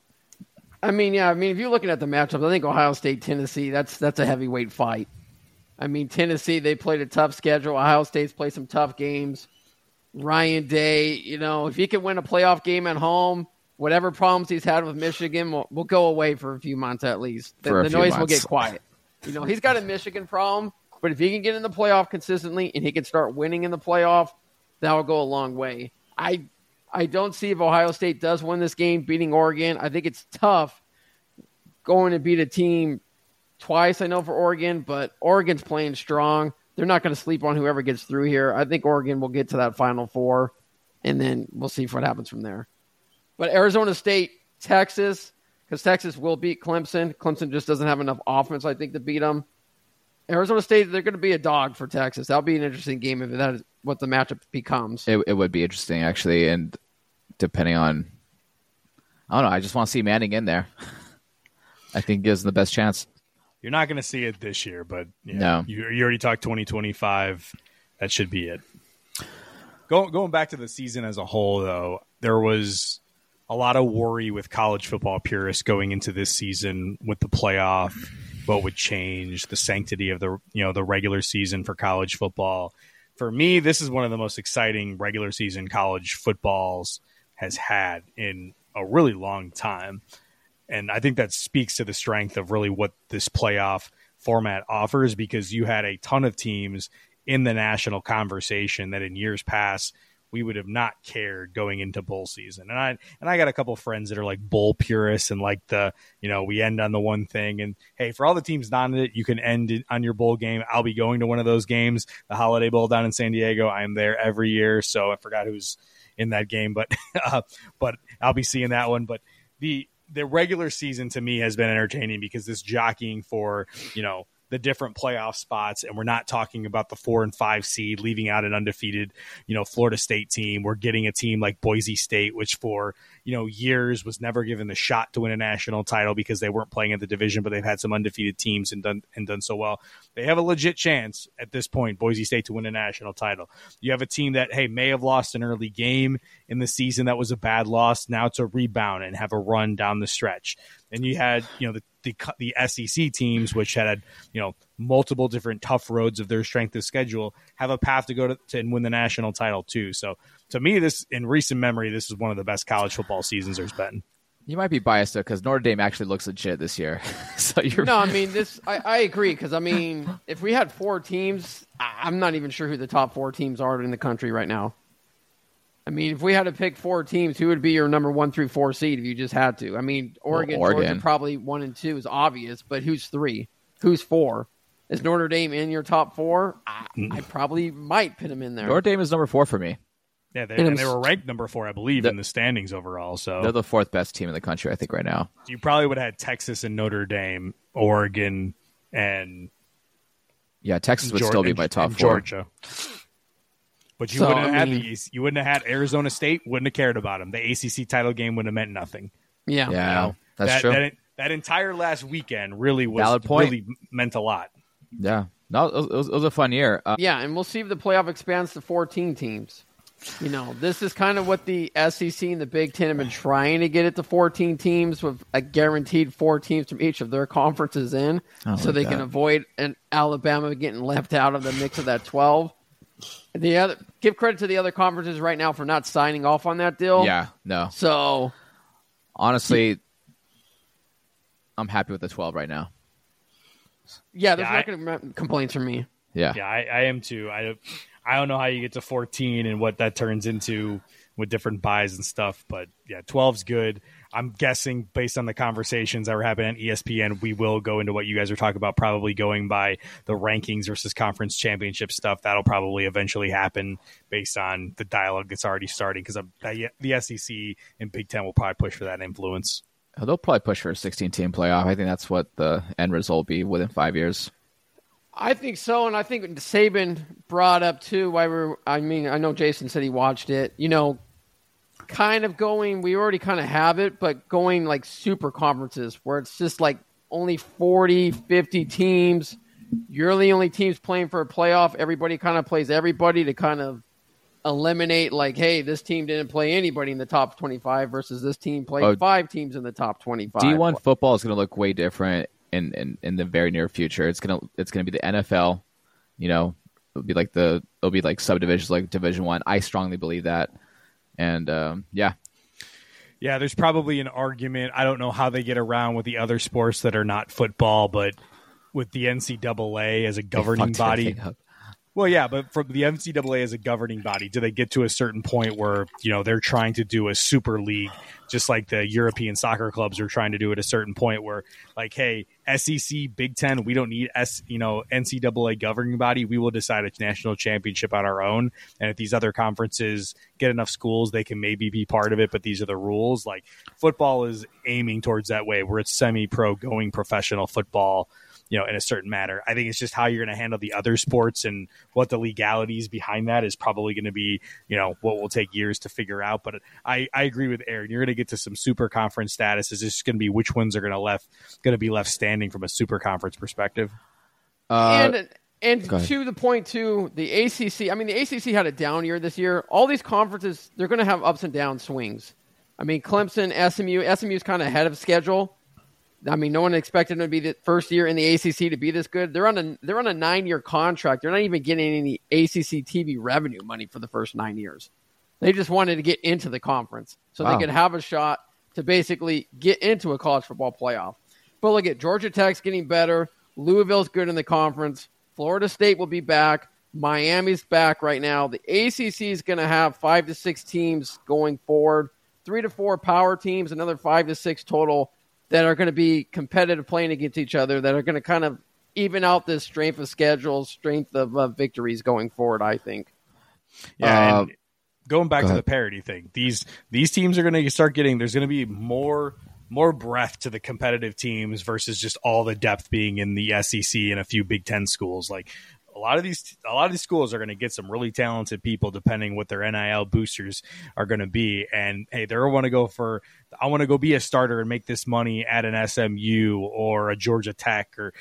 I mean, if you're looking at the matchups, I think Ohio State, Tennessee, that's a heavyweight fight. I mean, Tennessee, they played a tough schedule. Ohio State's played some tough games. Ryan Day, you know, if he can win a playoff game at home, whatever problems he's had with Michigan will go away for a few months at least. The noise will get quiet. You know, he's got a Michigan problem, but if he can get in the playoff consistently and he can start winning in the playoff, that will go a long way. I don't see if Ohio State does win this game beating Oregon. I think it's tough going to beat a team twice, I know, for Oregon, but Oregon's playing strong. They're not going to sleep on whoever gets through here. I think Oregon will get to that Final Four, and then we'll see what happens from there. But Arizona State, Texas, because Texas will beat Clemson. Clemson just doesn't have enough offense, I think, to beat them. Arizona State, they're going to be a dog for Texas. That'll be an interesting game if that is what the matchup becomes. It would be interesting, actually, and depending on, I don't know, I just want to see Manning in there. I think gives them the best chance. You're not going to see it this year, but no. You already talked 2025. That should be it. Going back to the season as a whole, though, there was a lot of worry with college football purists going into this season with the playoff, what would change, the sanctity of the regular season for college football. For me, this is one of the most exciting regular season college footballs has had in a really long time. And I think that speaks to the strength of really what this playoff format offers, because you had a ton of teams in the national conversation that in years past we would have not cared going into bowl season. And I got a couple friends that are like bowl purists and like we end on the one thing. And hey, for all the teams not in it, you can end it on your bowl game. I'll be going to one of those games, the Holiday Bowl down in San Diego. I'm there every year, so I forgot who's in that game, but I'll be seeing that one. But the regular season to me has been entertaining because this jockeying for, the different playoff spots, and we're not talking about the 4 and 5 seed leaving out an undefeated, Florida State team. We're getting a team like Boise State, which for, years was never given the shot to win a national title because they weren't playing in the division, but they've had some undefeated teams and done so well. They have a legit chance at this point, Boise State, to win a national title. You have a team that, may have lost an early game in the season that was a bad loss, now to rebound and have a run down the stretch. And you had, the SEC teams, which had multiple different tough roads of their strength of schedule, have a path to go to and win the national title too. So to me, this in recent memory, this is one of the best college football seasons there's been. You might be biased though, because Notre Dame actually looks legit this year. I agree, because if we had 4 teams, I'm not even sure who the top 4 teams are in the country right now. If we had to pick 4 teams, who would be your number 1 through 4 seed if you just had to? Oregon. Georgia probably 1 and 2 is obvious, but who's 3? Who's 4? Is Notre Dame in your top 4? I probably might put them in there. Notre Dame is number 4 for me. Yeah, they were ranked number 4, I believe, in the standings overall. So they're the 4th best team in the country, I think, right now. You probably would have had Texas and Notre Dame, Oregon, and Texas would still be my top 4. Georgia. But you wouldn't have had Arizona State, wouldn't have cared about them. The ACC title game would have meant nothing. Yeah, that's true. That entire last weekend really meant a lot. Yeah. No, it was a fun year. And we'll see if the playoff expands to 14 teams. This is kind of what the SEC and the Big Ten have been trying to get it to 14 teams with a guaranteed 4 teams from each of their conferences in, so they can avoid an Alabama getting left out of the mix of that 12. Give credit to the other conferences right now for not signing off on that deal. Yeah, no. So, honestly, I'm happy with the 12 right now. Yeah, there's not going to be complaints from me. Yeah, I am too. I don't know how you get to 14 and what that turns into with different buys and stuff, but yeah, 12's good. I'm guessing based on the conversations that were happening on ESPN, we will go into what you guys are talking about, probably going by the rankings versus conference championship stuff. That'll probably eventually happen based on the dialogue that's already starting, because the SEC and Big Ten will probably push for that influence. They'll probably push for a 16-team playoff. I think that's what the end result will be within 5 years. I think so, and I think Saban brought up too. I know Jason said he watched it. Kind of going. We already kind of have it, but going like super conferences where it's just like only 40, 50 teams. You're the only teams playing for a playoff. Everybody kind of plays everybody to kind of eliminate, like, hey, this team didn't play anybody in the top 25 versus this team played 5 teams in the top 25. D1 football is going to look way different in the very near future. It's gonna be the NFL. It'll be like subdivisions like Division I. I strongly believe that. And yeah, there's probably an argument. I don't know how they get around with the other sports that are not football, but with the NCAA as a governing body. Well, yeah, but from the NCAA as a governing body, do they get to a certain point where, they're trying to do a super league, just like the European soccer clubs are trying to do at a certain point where, like, hey, SEC, Big Ten, we don't need NCAA governing body. We will decide a national championship on our own. And if these other conferences get enough schools, they can maybe be part of it, but these are the rules. Like, football is aiming towards that way where it's semi-pro going professional football, in a certain matter. I think it's just how you're going to handle the other sports and what the legalities behind that is probably going to be, what will take years to figure out. But I agree with Aaron. You're going to get to some super conference status. It's just going to be which ones are going to be left standing from a super conference perspective. And to the point too, the ACC. I mean, the ACC had a down year this year. All these conferences, they're going to have ups and down swings. I mean, Clemson, SMU's kind of ahead of schedule. I mean, no one expected them to be the first year in the ACC to be this good. They're on a 9-year contract. They're not even getting any ACC TV revenue money for the first 9 years. They just wanted to get into the conference so they could have a shot to basically get into a college football playoff. But look at Georgia Tech's getting better. Louisville's good in the conference. Florida State will be back. Miami's back right now. The ACC is going to have 5 to 6 teams going forward, 3 to 4 power teams, another 5 to 6 total that are going to be competitive playing against each other, that are going to kind of even out this strength of schedules, strength of victories going forward, I think. Yeah, and going back to the parity thing, these teams are going to start getting, there's going to be more breadth to the competitive teams versus just all the depth being in the SEC and a few Big Ten schools. Like, a lot of these schools are going to get some really talented people depending what their NIL boosters are going to be. And hey, I want to go be a starter and make this money at an SMU or a Georgia Tech or,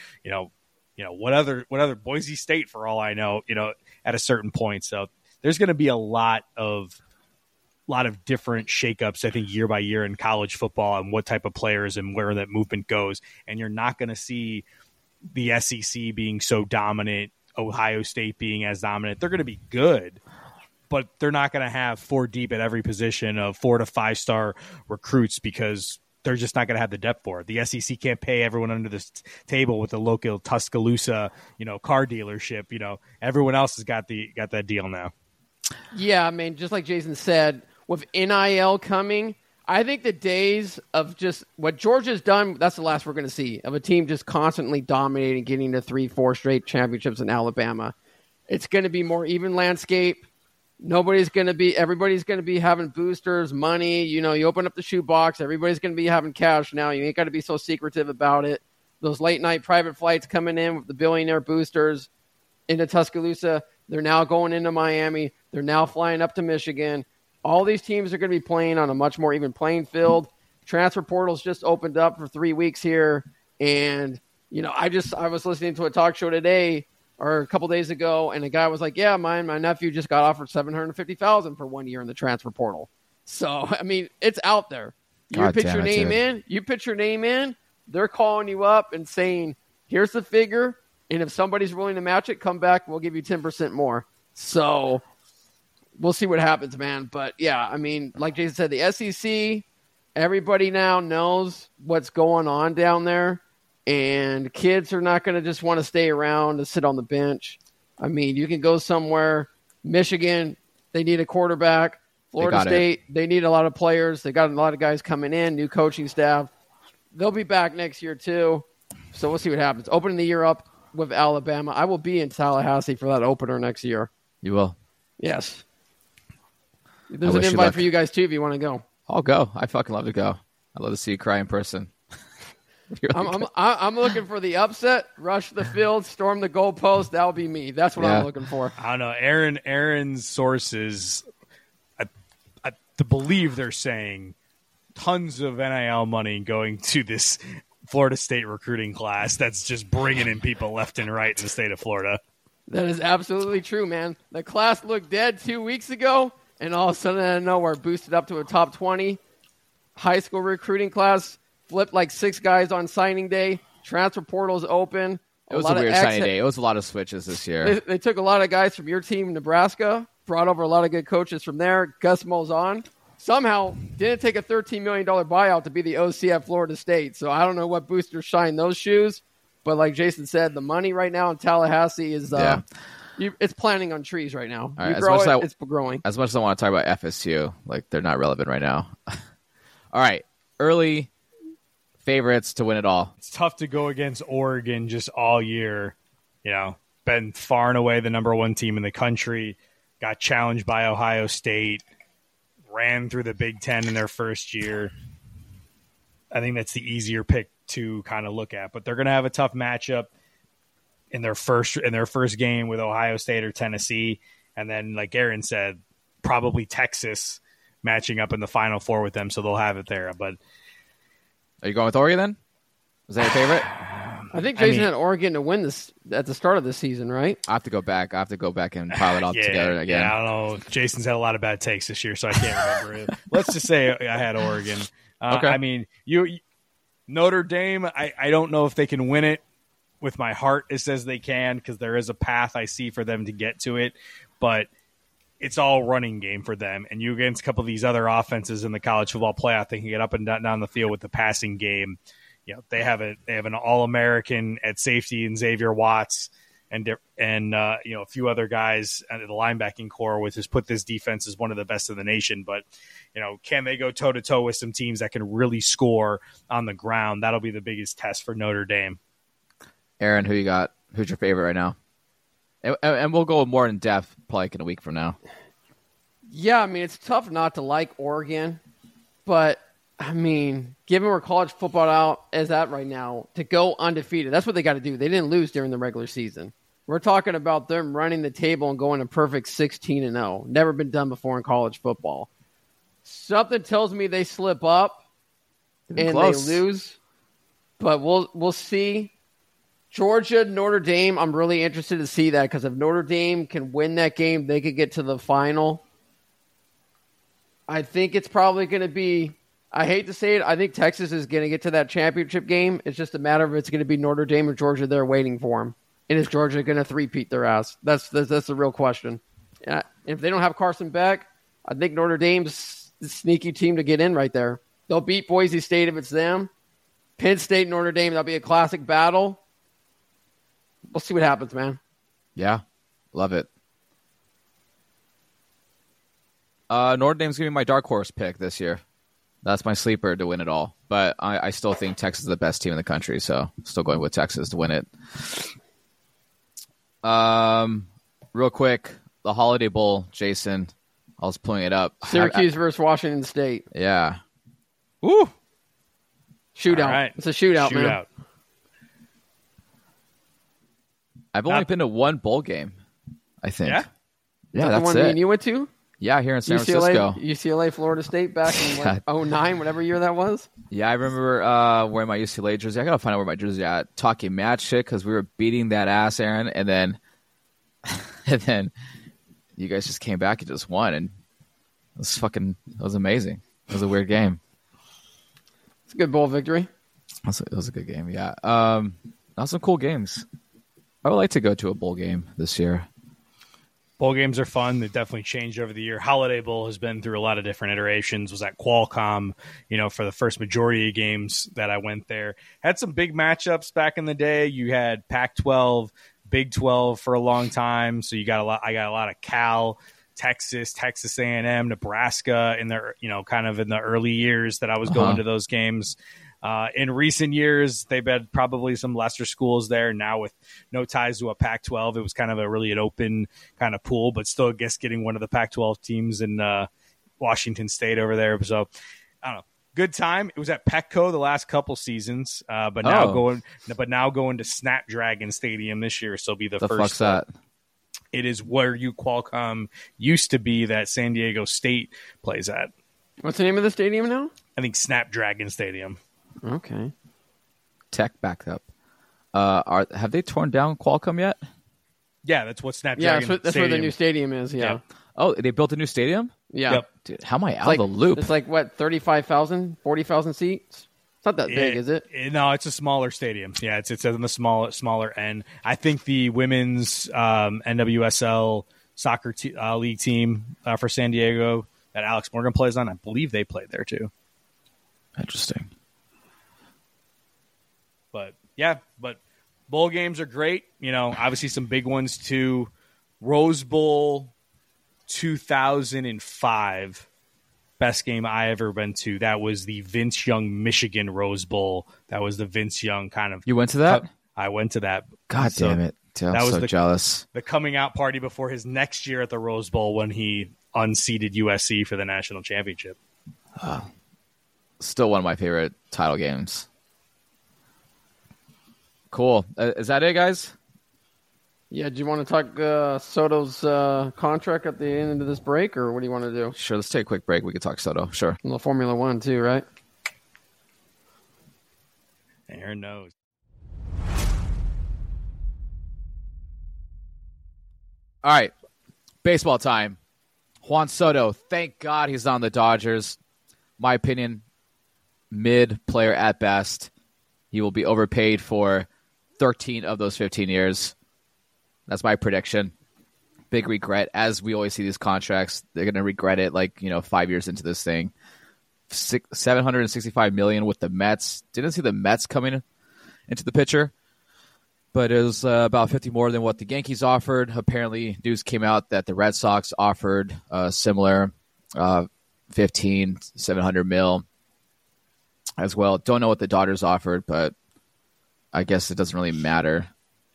what other Boise State for all I know, at a certain point. So there's going to be a lot of different shakeups, I think, year by year in college football and what type of players and where that movement goes. And you're not going to see the SEC being so dominant, Ohio State being as dominant. They're going to be good, but they're not going to have 4 deep at every position of 4 to 5 star recruits because they're just not going to have the depth for it. The SEC can't pay everyone under the table with the local Tuscaloosa, car dealership. Everyone else has got that deal now. Yeah, I mean, just like Jason said, with NIL coming, I think the days of just what Georgia's done, that's the last we're going to see of a team just constantly dominating, getting to 3-4 straight championships in Alabama. It's going to be more even landscape. Everybody's going to be having boosters, money. You open up the shoebox, everybody's going to be having cash now. You ain't got to be so secretive about it. Those late night private flights coming in with the billionaire boosters into Tuscaloosa. They're now going into Miami. They're now flying up to Michigan. All these teams are going to be playing on a much more even playing field. Transfer portal's just opened up for 3 weeks here. And, I was listening to a talk show today or a couple days ago, and a guy was like, "Yeah, my nephew just got offered $750,000 for 1 year in the transfer portal." So I mean, it's out there. You pitch your name in. You pitch your name in. They're calling you up and saying, "Here's the figure, and if somebody's willing to match it, come back. We'll give you 10% more." So we'll see what happens, man. But yeah, I mean, like Jason said, the SEC, everybody now knows what's going on down there, and kids are not going to just want to stay around and sit on the bench. I mean, you can go somewhere. Michigan, they need a quarterback. Florida State, they need a lot of players. They got a lot of guys coming in, new coaching staff. They'll be back next year too. So we'll see what happens. Opening the year up with Alabama. I will be in Tallahassee for that opener next year. You will? Yes. There's an invite for you guys too if you want to go. I'll go. I fucking love to go. I'd love to see you cry in person. I'm looking for the upset, rush the field, storm the goalpost. That'll be me. That's what I'm looking for. I don't know. Aaron's sources, to believe they're saying tons of NIL money going to this Florida State recruiting class that's just bringing in people left and right in the state of Florida. That is absolutely true, man. The class looked dead 2 weeks ago, and all of a sudden, out of nowhere, boosted up to a top 20 high school recruiting class, flipped like 6 guys on signing day, transfer portals open. It was a weird signing day. It was a lot of switches this year. They took a lot of guys from your team, Nebraska, brought over a lot of good coaches from there. Gus Malzahn somehow didn't take a $13 million buyout to be the OC at Florida State. So I don't know what boosters shine those shoes. But like Jason said, the money right now in Tallahassee is it's planting on trees right now. Right, you grow it's growing. As much as I want to talk about FSU, like they're not relevant right now. All right, early favorites to win it all. It's tough to go against Oregon just all year. You know, been far and away the number 1 team in the country. Got challenged by Ohio State. Ran through the Big Ten in their first year. I think that's the easier pick to kind of look at. But they're going to have a tough matchup in their first game with Ohio State or Tennessee. And then, like Aaron said, probably Texas matching up in the Final Four with them, so they'll have it there. But are you going with Oregon then? Is that your favorite? I think Jason had Oregon to win this at the start of the season, right? I have to go back. and pile it all together again. Yeah, I don't know. Jason's had a lot of bad takes this year, so I can't remember it. Let's just say I had Oregon. Okay. I mean, Notre Dame, I don't know if they can win it. With my heart, it says they can because there is a path I see for them to get to it. But it's all running game for them. And you against a couple of these other offenses in the college football playoff, they can get up and down the field with the passing game. You know, they have an All-American at safety in Xavier Watts and a few other guys under the linebacking core, which has put this defense as one of the best in the nation. But, you know, can they go toe-to-toe with some teams that can really score on the ground? That'll be the biggest test for Notre Dame. Aaron, who you got? Who's your favorite right now? And we'll go more in depth probably in a week from now. Yeah, I mean, it's tough not to like Oregon, but I mean, given where college football is at right now, to go undefeated, that's what they got to do. They didn't lose during the regular season. We're talking about them running the table and going a perfect 16-0. Never been done before in college football. Something tells me they slip up and they lose, but we'll see. Georgia, Notre Dame, I'm really interested to see that because if Notre Dame can win that game, they could get to the final. I think it's probably going to be, I hate to say it, I think Texas is going to get to that championship game. It's just a matter of it's going to be Notre Dame or Georgia there waiting for them. And is Georgia going to three-peat their ass? That's the real question. If they don't have Carson Beck, I think Notre Dame's the sneaky team to get in right there. They'll beat Boise State if it's them. Penn State, Notre Dame, that'll be a classic battle. We'll see what happens, man. Yeah, love it. Notre Dame's going to be my dark horse pick this year. That's my sleeper to win it all. But I still think Texas is the best team in the country, so I'm still going with Texas to win it. Real quick, the Holiday Bowl, Jason. I was pulling it up. Syracuse versus Washington State. Yeah. Woo! Shootout. Right. It's a shootout, man. I've only been to one bowl game, I think. Yeah? Yeah, that's the one it. You went to? Yeah, here in San Francisco. UCLA, Florida State back in 09, whatever year that was? Yeah, I remember wearing my UCLA jersey. I got to find out where my jersey at. Talking mad shit because we were beating that ass, Aaron. And then And then you guys just came back and just won, and it was amazing. It was a weird game. It's a good bowl victory. It was a good game, yeah. That was some cool games. I would like to go to a bowl game this year. Bowl games are fun. They've definitely changed over the year. Holiday Bowl has been through a lot of different iterations. Was at Qualcomm, for the first majority of games that I went there. Had some big matchups back in the day. You had Pac-12, Big 12 for a long time. So I got a lot of Cal, Texas A&M, Nebraska in the kind of in the early years that I was going to those games. In recent years, they've had probably some lesser schools there. Now with no ties to a Pac-12, it was kind of an open kind of pool, but still, I guess, getting one of the Pac-12 teams in Washington State over there. So, I don't know. Good time. It was at Petco the last couple seasons, but now going to Snapdragon Stadium this year. So it'll be the first. Fuck's that? It is where Qualcomm used to be that San Diego State plays at. What's the name of the stadium now? I think Snapdragon Stadium. Okay. Tech backed up. Have they torn down Qualcomm yet? Yeah, that's what Snapdragon. Yeah, that's where the new stadium is. Yeah. Oh, they built a new stadium? Yeah. Yep. Dude, how am I out of the loop? It's like, what, 35,000, 40,000 seats? It's not that big, is it? No, it's a smaller stadium. Yeah, it's on the smaller end. I think the women's NWSL soccer league team for San Diego that Alex Morgan plays on, I believe they played there too. Interesting. But bowl games are great. Obviously some big ones too. Rose Bowl 2005, best game I ever been to. That was the Vince Young Michigan Rose Bowl. That was the Vince Young kind of. You went to that? I went to that. God damn it! Dude, I'm so jealous. The coming out party before his next year at the Rose Bowl when he unseated USC for the national championship. Still one of my favorite title games. Cool. Is that it, guys? Yeah, do you want to talk Soto's contract at the end of this break, or what do you want to do? Sure, let's take a quick break. We can talk Soto. Sure. A little Formula One, too, right? Aaron knows. All right. Baseball time. Juan Soto, thank God he's on the Dodgers. My opinion, mid player at best. He will be overpaid for 13 of those 15 years. That's my prediction. Big regret. As we always see these contracts, they're going to regret it 5 years into this thing. $765 million with the Mets. Didn't see the Mets coming into the picture, but it was about 50 more than what the Yankees offered. Apparently, news came out that the Red Sox offered similar 700 mil as well. Don't know what the Dodgers offered, but I guess it doesn't really matter.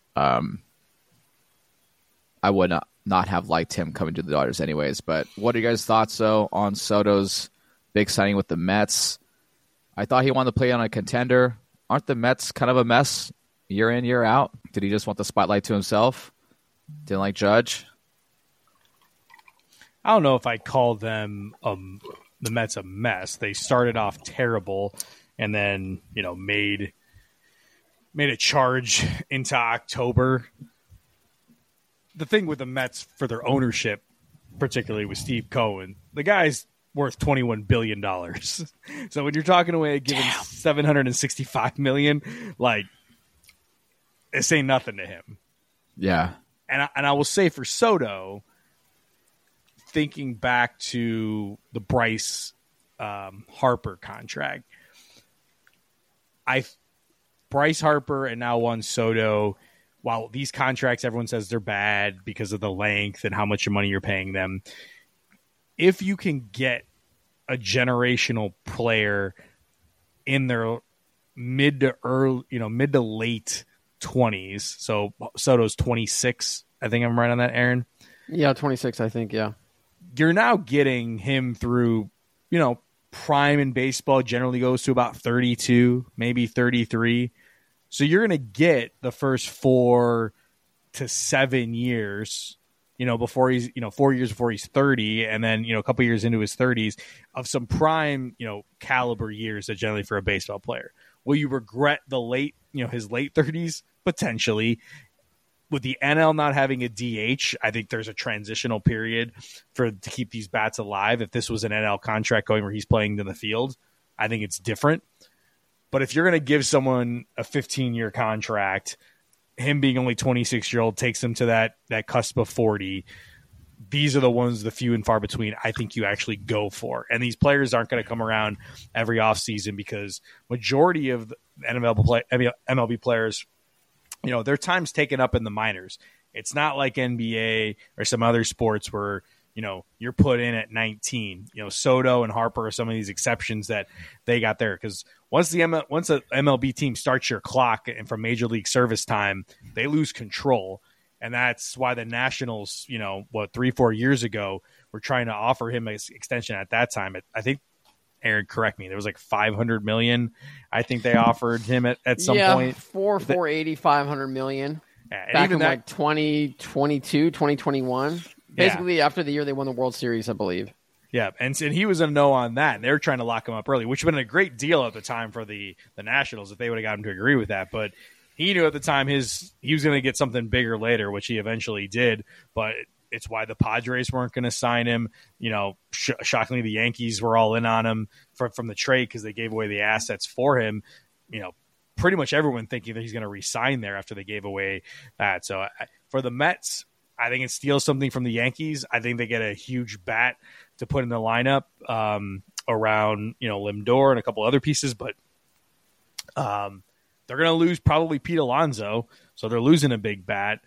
I would not have liked him coming to the Dodgers anyways. But what are you guys' thoughts, though, on Soto's big signing with the Mets? I thought he wanted to play on a contender. Aren't the Mets kind of a mess year in, year out? Did he just want the spotlight to himself? Didn't like Judge? I don't know if I call them the Mets a mess. They started off terrible and then, made a charge into October. The thing with the Mets for their ownership, particularly with Steve Cohen, the guy's worth $21 billion. So when you're talking away giving $765 million, this ain't nothing to him. Yeah. And I will say for Soto, thinking back to the Bryce Harper contract, Bryce Harper and now Juan Soto, while these contracts, everyone says they're bad because of the length and how much money you're paying them. If you can get a generational player in their mid to late 20s, so Soto's 26, I think I'm right on that, Aaron? Yeah, 26, I think, yeah. You're now getting him through, prime in baseball generally goes to about 32, maybe 33. So you're going to get the first 4 to 7 years, before he's, 4 years before he's 30, and then, a couple years into his 30s of some prime, caliber years that generally for a baseball player. Will you regret the his late 30s? Potentially. with the NL not having a DH, I think there's a transitional period to keep these bats alive. If this was an NL contract going where he's playing in the field, I think it's different. But if you're going to give someone a 15-year contract, him being only 26-year-old takes him to that cusp of 40. These are the ones, the few and far between, I think you actually go for. And these players aren't going to come around every offseason because majority of MLB players, their time's taken up in the minors. It's not like NBA or some other sports where, you're put in at 19. Soto and Harper are some of these exceptions that they got there. Because once an MLB team starts your clock and from Major League service time, they lose control. And that's why the Nationals, 3-4 years ago, were trying to offer him an extension at that time. I think, Aaron, correct me, there was like $500 million. I think they offered him at some point. 480, $500 million. Yeah, back in like 2022, 2021. Basically, after the year they won the World Series, I believe. Yeah, and he was a no on that. And they were trying to lock him up early, which would have been a great deal at the time for the Nationals if they would have got him to agree with that. But he knew at the time he was going to get something bigger later, which he eventually did. But it's why the Padres weren't going to sign him. Shockingly, the Yankees were all in on him from the trade because they gave away the assets for him. Pretty much everyone thinking that he's going to re-sign there after they gave away that. So for the Mets, I think it steals something from the Yankees. I think they get a huge bat to put in the lineup around Lindor and a couple other pieces, but they're going to lose probably Pete Alonso, so they're losing a big bat.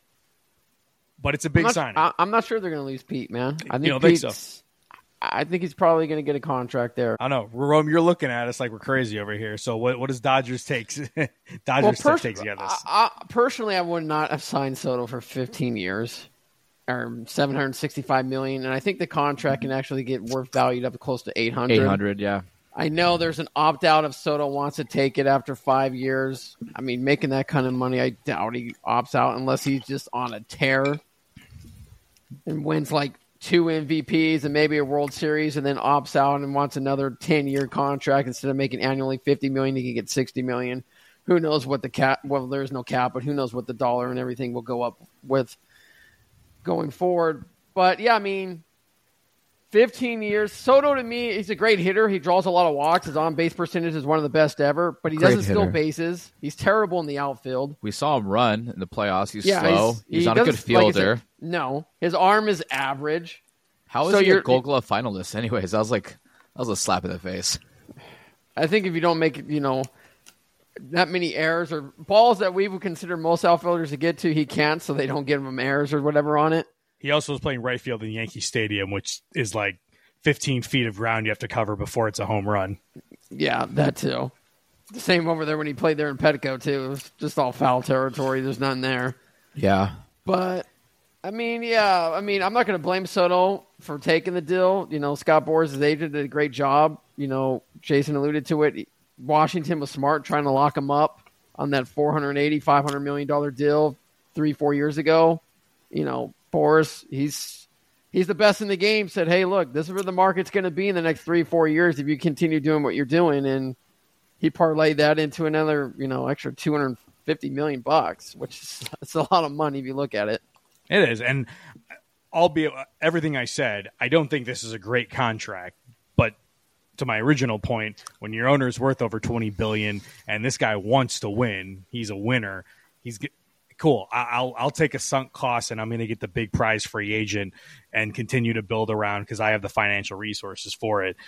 But it's a big signing. I'm not sure they're going to lose Pete, man. Think so. I think he's probably going to get a contract there. I know. Rome, you're looking at us like we're crazy over here. So what does Dodgers take? Takes you on this. Personally, I would not have signed Soto for 15 years or $765 million, and I think the contract can actually get worth valued up close to $800. 800, yeah. I know there's an opt-out if Soto wants to take it after 5 years. I mean, making that kind of money, I doubt he opts out unless he's just on a tear and wins like 2 MVPs and maybe a World Series and then opts out and wants another 10-year contract. Instead of making annually $50 million, he can get $60 million. Who knows what the cap – well, there's no cap, but who knows what the dollar and everything will go up with going forward. But, yeah, I mean – 15 years. Soto, to me, he's a great hitter. He draws a lot of walks. His on-base percentage is one of the best ever, but he doesn't steal bases. He's terrible in the outfield. We saw him run in the playoffs. He's slow. He's not a good fielder. Like no. His arm is average. How is he a Gold Glove finalist anyways? That was a slap in the face. I think if you don't make, that many errors or balls that we would consider most outfielders to get to, he can't, so they don't give him errors or whatever on it. He also was playing right field in Yankee Stadium, which is like 15 feet of ground you have to cover before it's a home run. Yeah, that too. The same over there when he played there in Petco, too. It was just all foul territory. There's nothing there. Yeah. But, I'm not going to blame Soto for taking the deal. Scott Boras, his agent, did a great job. Jason alluded to it. Washington was smart trying to lock him up on that $480, $500 million deal 3-4 years ago. Boras, he's the best in the game, said, hey, look, this is where the market's going to be in the next 3-4 years if you continue doing what you're doing. And he parlayed that into another, extra $250 million, which is it's a lot of money if you look at it. It is. And albeit everything I said, I don't think this is a great contract. But to my original point, when your owner's worth over $20 billion and this guy wants to win, he's a winner, cool. I'll take a sunk cost and I'm going to get the big prize free agent and continue to build around because I have the financial resources for it.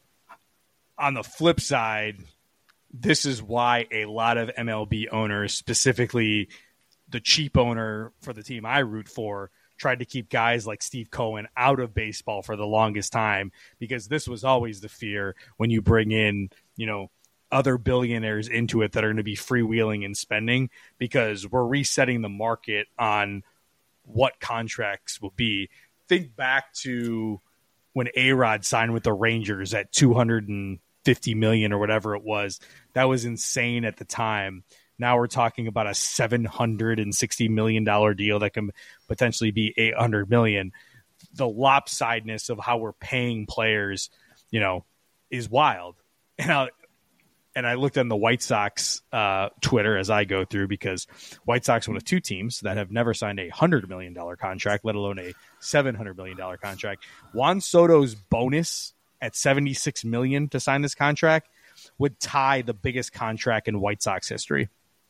On the flip side, this is why a lot of MLB owners, specifically the cheap owner for the team I root for, tried to keep guys like Steve Cohen out of baseball for the longest time because this was always the fear when you bring in, other billionaires into it that are going to be freewheeling and spending because we're resetting the market on what contracts will be. Think back to when A-Rod signed with the Rangers at $250 million or whatever it was. That was insane at the time. Now we're talking about a $760 million deal that can potentially be $800 million. The lopsidedness of how we're paying players, is wild. And and I looked on the White Sox Twitter as I go through, because White Sox one of two teams that have never signed a $100 million contract, let alone a $700 million contract. Juan Soto's bonus at $76 million to sign this contract would tie the biggest contract in White Sox history.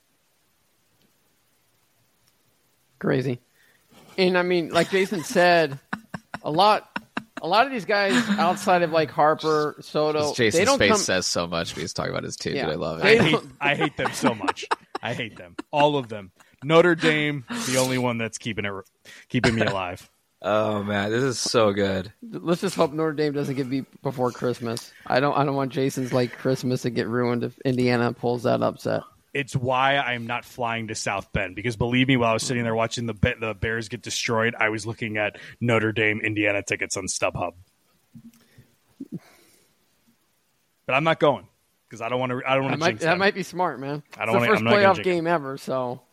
Crazy. And I mean, like Jason said, a lot of these guys outside of like Harper, Soto, Jason's face says so much when he's talking about his team. Yeah. I love it. I hate them so much. I hate them. All of them. Notre Dame, the only one that's keeping me alive. Oh man, this is so good. Let's just hope Notre Dame doesn't get beat before Christmas. I don't want Jason's like Christmas to get ruined if Indiana pulls that upset. It's why I'm not flying to South Bend, because believe me, while I was sitting there watching the Bears get destroyed, I was looking at Notre Dame Indiana tickets on StubHub. But I'm not going because I don't want to. I don't want to jinx that. Might be smart, man. I don't want to. First playoff game ever, so.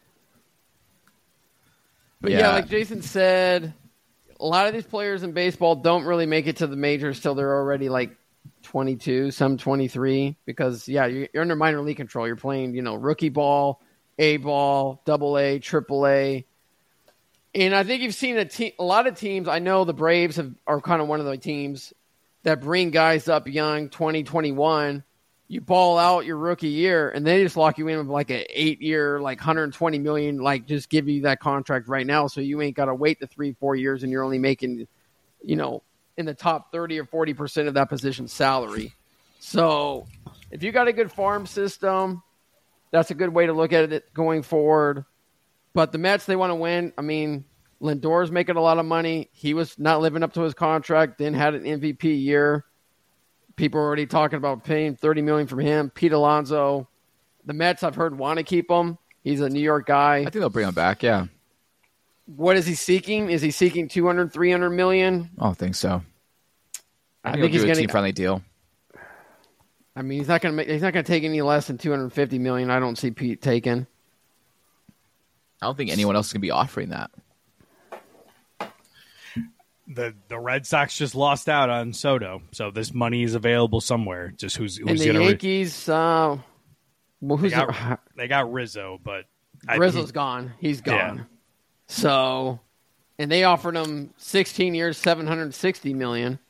But yeah, like Jason said, a lot of these players in baseball don't really make it to the majors till they're already like 22, some 23, because you're under minor league control. You're playing, rookie ball, A ball, double A, triple A. And I think you've seen a lot of teams. I know the Braves are kind of one of the teams that bring guys up young, 20, 21. You ball out your rookie year, and they just lock you in with like an 8-year, like $120 million, like just give you that contract right now, so you ain't got to wait the 3-4 years, and you're only making, in the top 30 or 40% of that position's salary. So if you got a good farm system, that's a good way to look at it going forward. But the Mets, they want to win. I mean, Lindor's making a lot of money. He was not living up to his contract, then had an MVP year. People are already talking about paying $30 million from him. Pete Alonso, the Mets, I've heard, want to keep him. He's a New York guy. I think they'll bring him back, yeah. What is he seeking? Is he seeking $200, $300 million? I don't think so. I think he's going to a team-friendly deal. I mean, he's not going to take any less than $250 million. I don't see Pete taking. I don't think anyone else is going to be offering that. The Red Sox just lost out on Soto, so this money is available somewhere. Just who's going to? The Yankees, they got Rizzo, but Rizzo's gone. He's gone. Yeah. So, and they offered him 16 years, $760 million.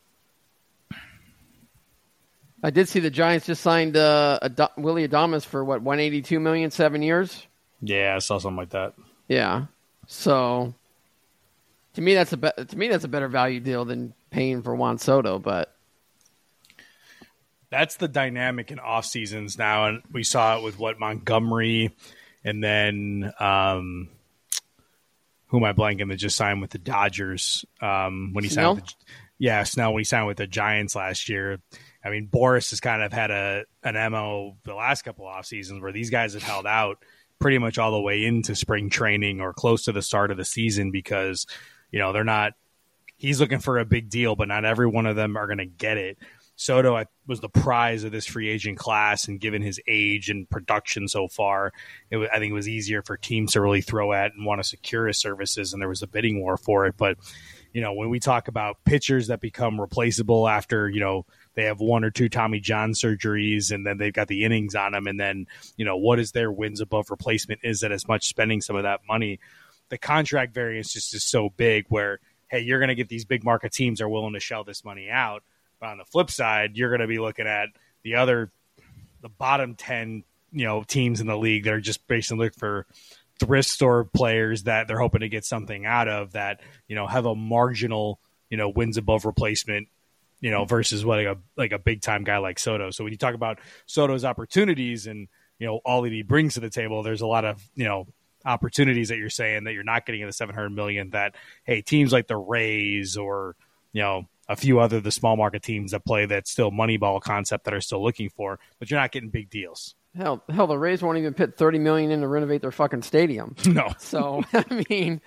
I did see the Giants just signed Willy Adames for what, $182 million, 7 years. Yeah, I saw something like that. Yeah, so. To me, that's a better value deal than paying for Juan Soto. But that's the dynamic in off seasons now, and we saw it with Montgomery, and then who am I blanking that just signed with the Dodgers when he signed? Snell when he signed with the Giants last year. I mean, Boris has kind of had an MO the last couple off seasons where these guys have held out pretty much all the way into spring training or close to the start of the season because. They're not – he's looking for a big deal, but not every one of them are going to get it. Soto was the prize of this free agent class, and given his age and production so far, I think it was easier for teams to really throw at and want to secure his services, and there was a bidding war for it. But, when we talk about pitchers that become replaceable after, they have one or two Tommy John surgeries and then they've got the innings on them, and then, what is their wins above replacement? Is that as much spending some of that money? The contract variance just is so big where, hey, you're going to get these big market teams are willing to shell this money out. But on the flip side, you're going to be looking at the bottom 10, teams in the league that are just basically looking for thrift store players that they're hoping to get something out of that, have a marginal, wins above replacement, versus what like a big time guy like Soto. So when you talk about Soto's opportunities and, all that he brings to the table, there's a lot of, opportunities that you're saying that you're not getting in the $700 million that, hey, teams like the Rays or, a few other the small market teams that play that still Moneyball concept that are still looking for, but you're not getting big deals. Hell, the Rays won't even put $30 million in to renovate their fucking stadium. No. So, I mean,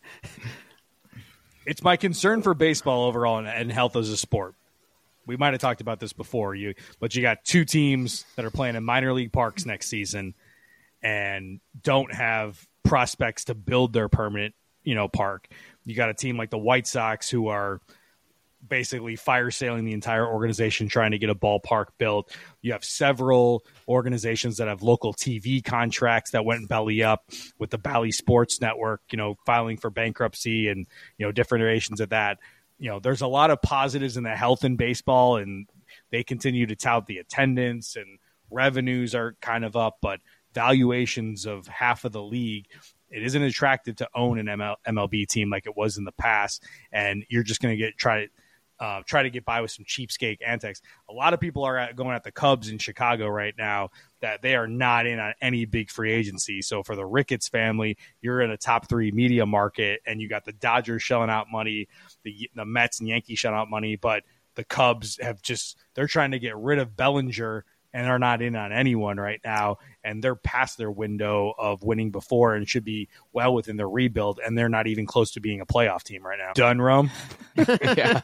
it's my concern for baseball overall and health as a sport. We might have talked about this before, but you got two teams that are playing in minor league parks next season and don't have prospects to build their permanent, park. You got a team like the White Sox who are basically fire sailing the entire organization, trying to get a ballpark built. You have several organizations that have local TV contracts that went belly up with the Bally Sports Network, filing for bankruptcy and, different iterations of that. There's a lot of positives in the health in baseball, and they continue to tout the attendance and revenues are kind of up, but valuations of half of the league, it isn't attractive to own an MLB team like it was in the past. And you're just going to try to get by with some cheapskate antics. A lot of people are going at the Cubs in Chicago right now that they are not in on any big free agency. So for the Ricketts family, you're in a top 3 media market, and you got the Dodgers shelling out money, the Mets and Yankees shelling out money, but the Cubs they're trying to get rid of Bellinger and are not in on anyone right now, and they're past their window of winning before and should be well within their rebuild, and they're not even close to being a playoff team right now. Done, Rome? Yeah.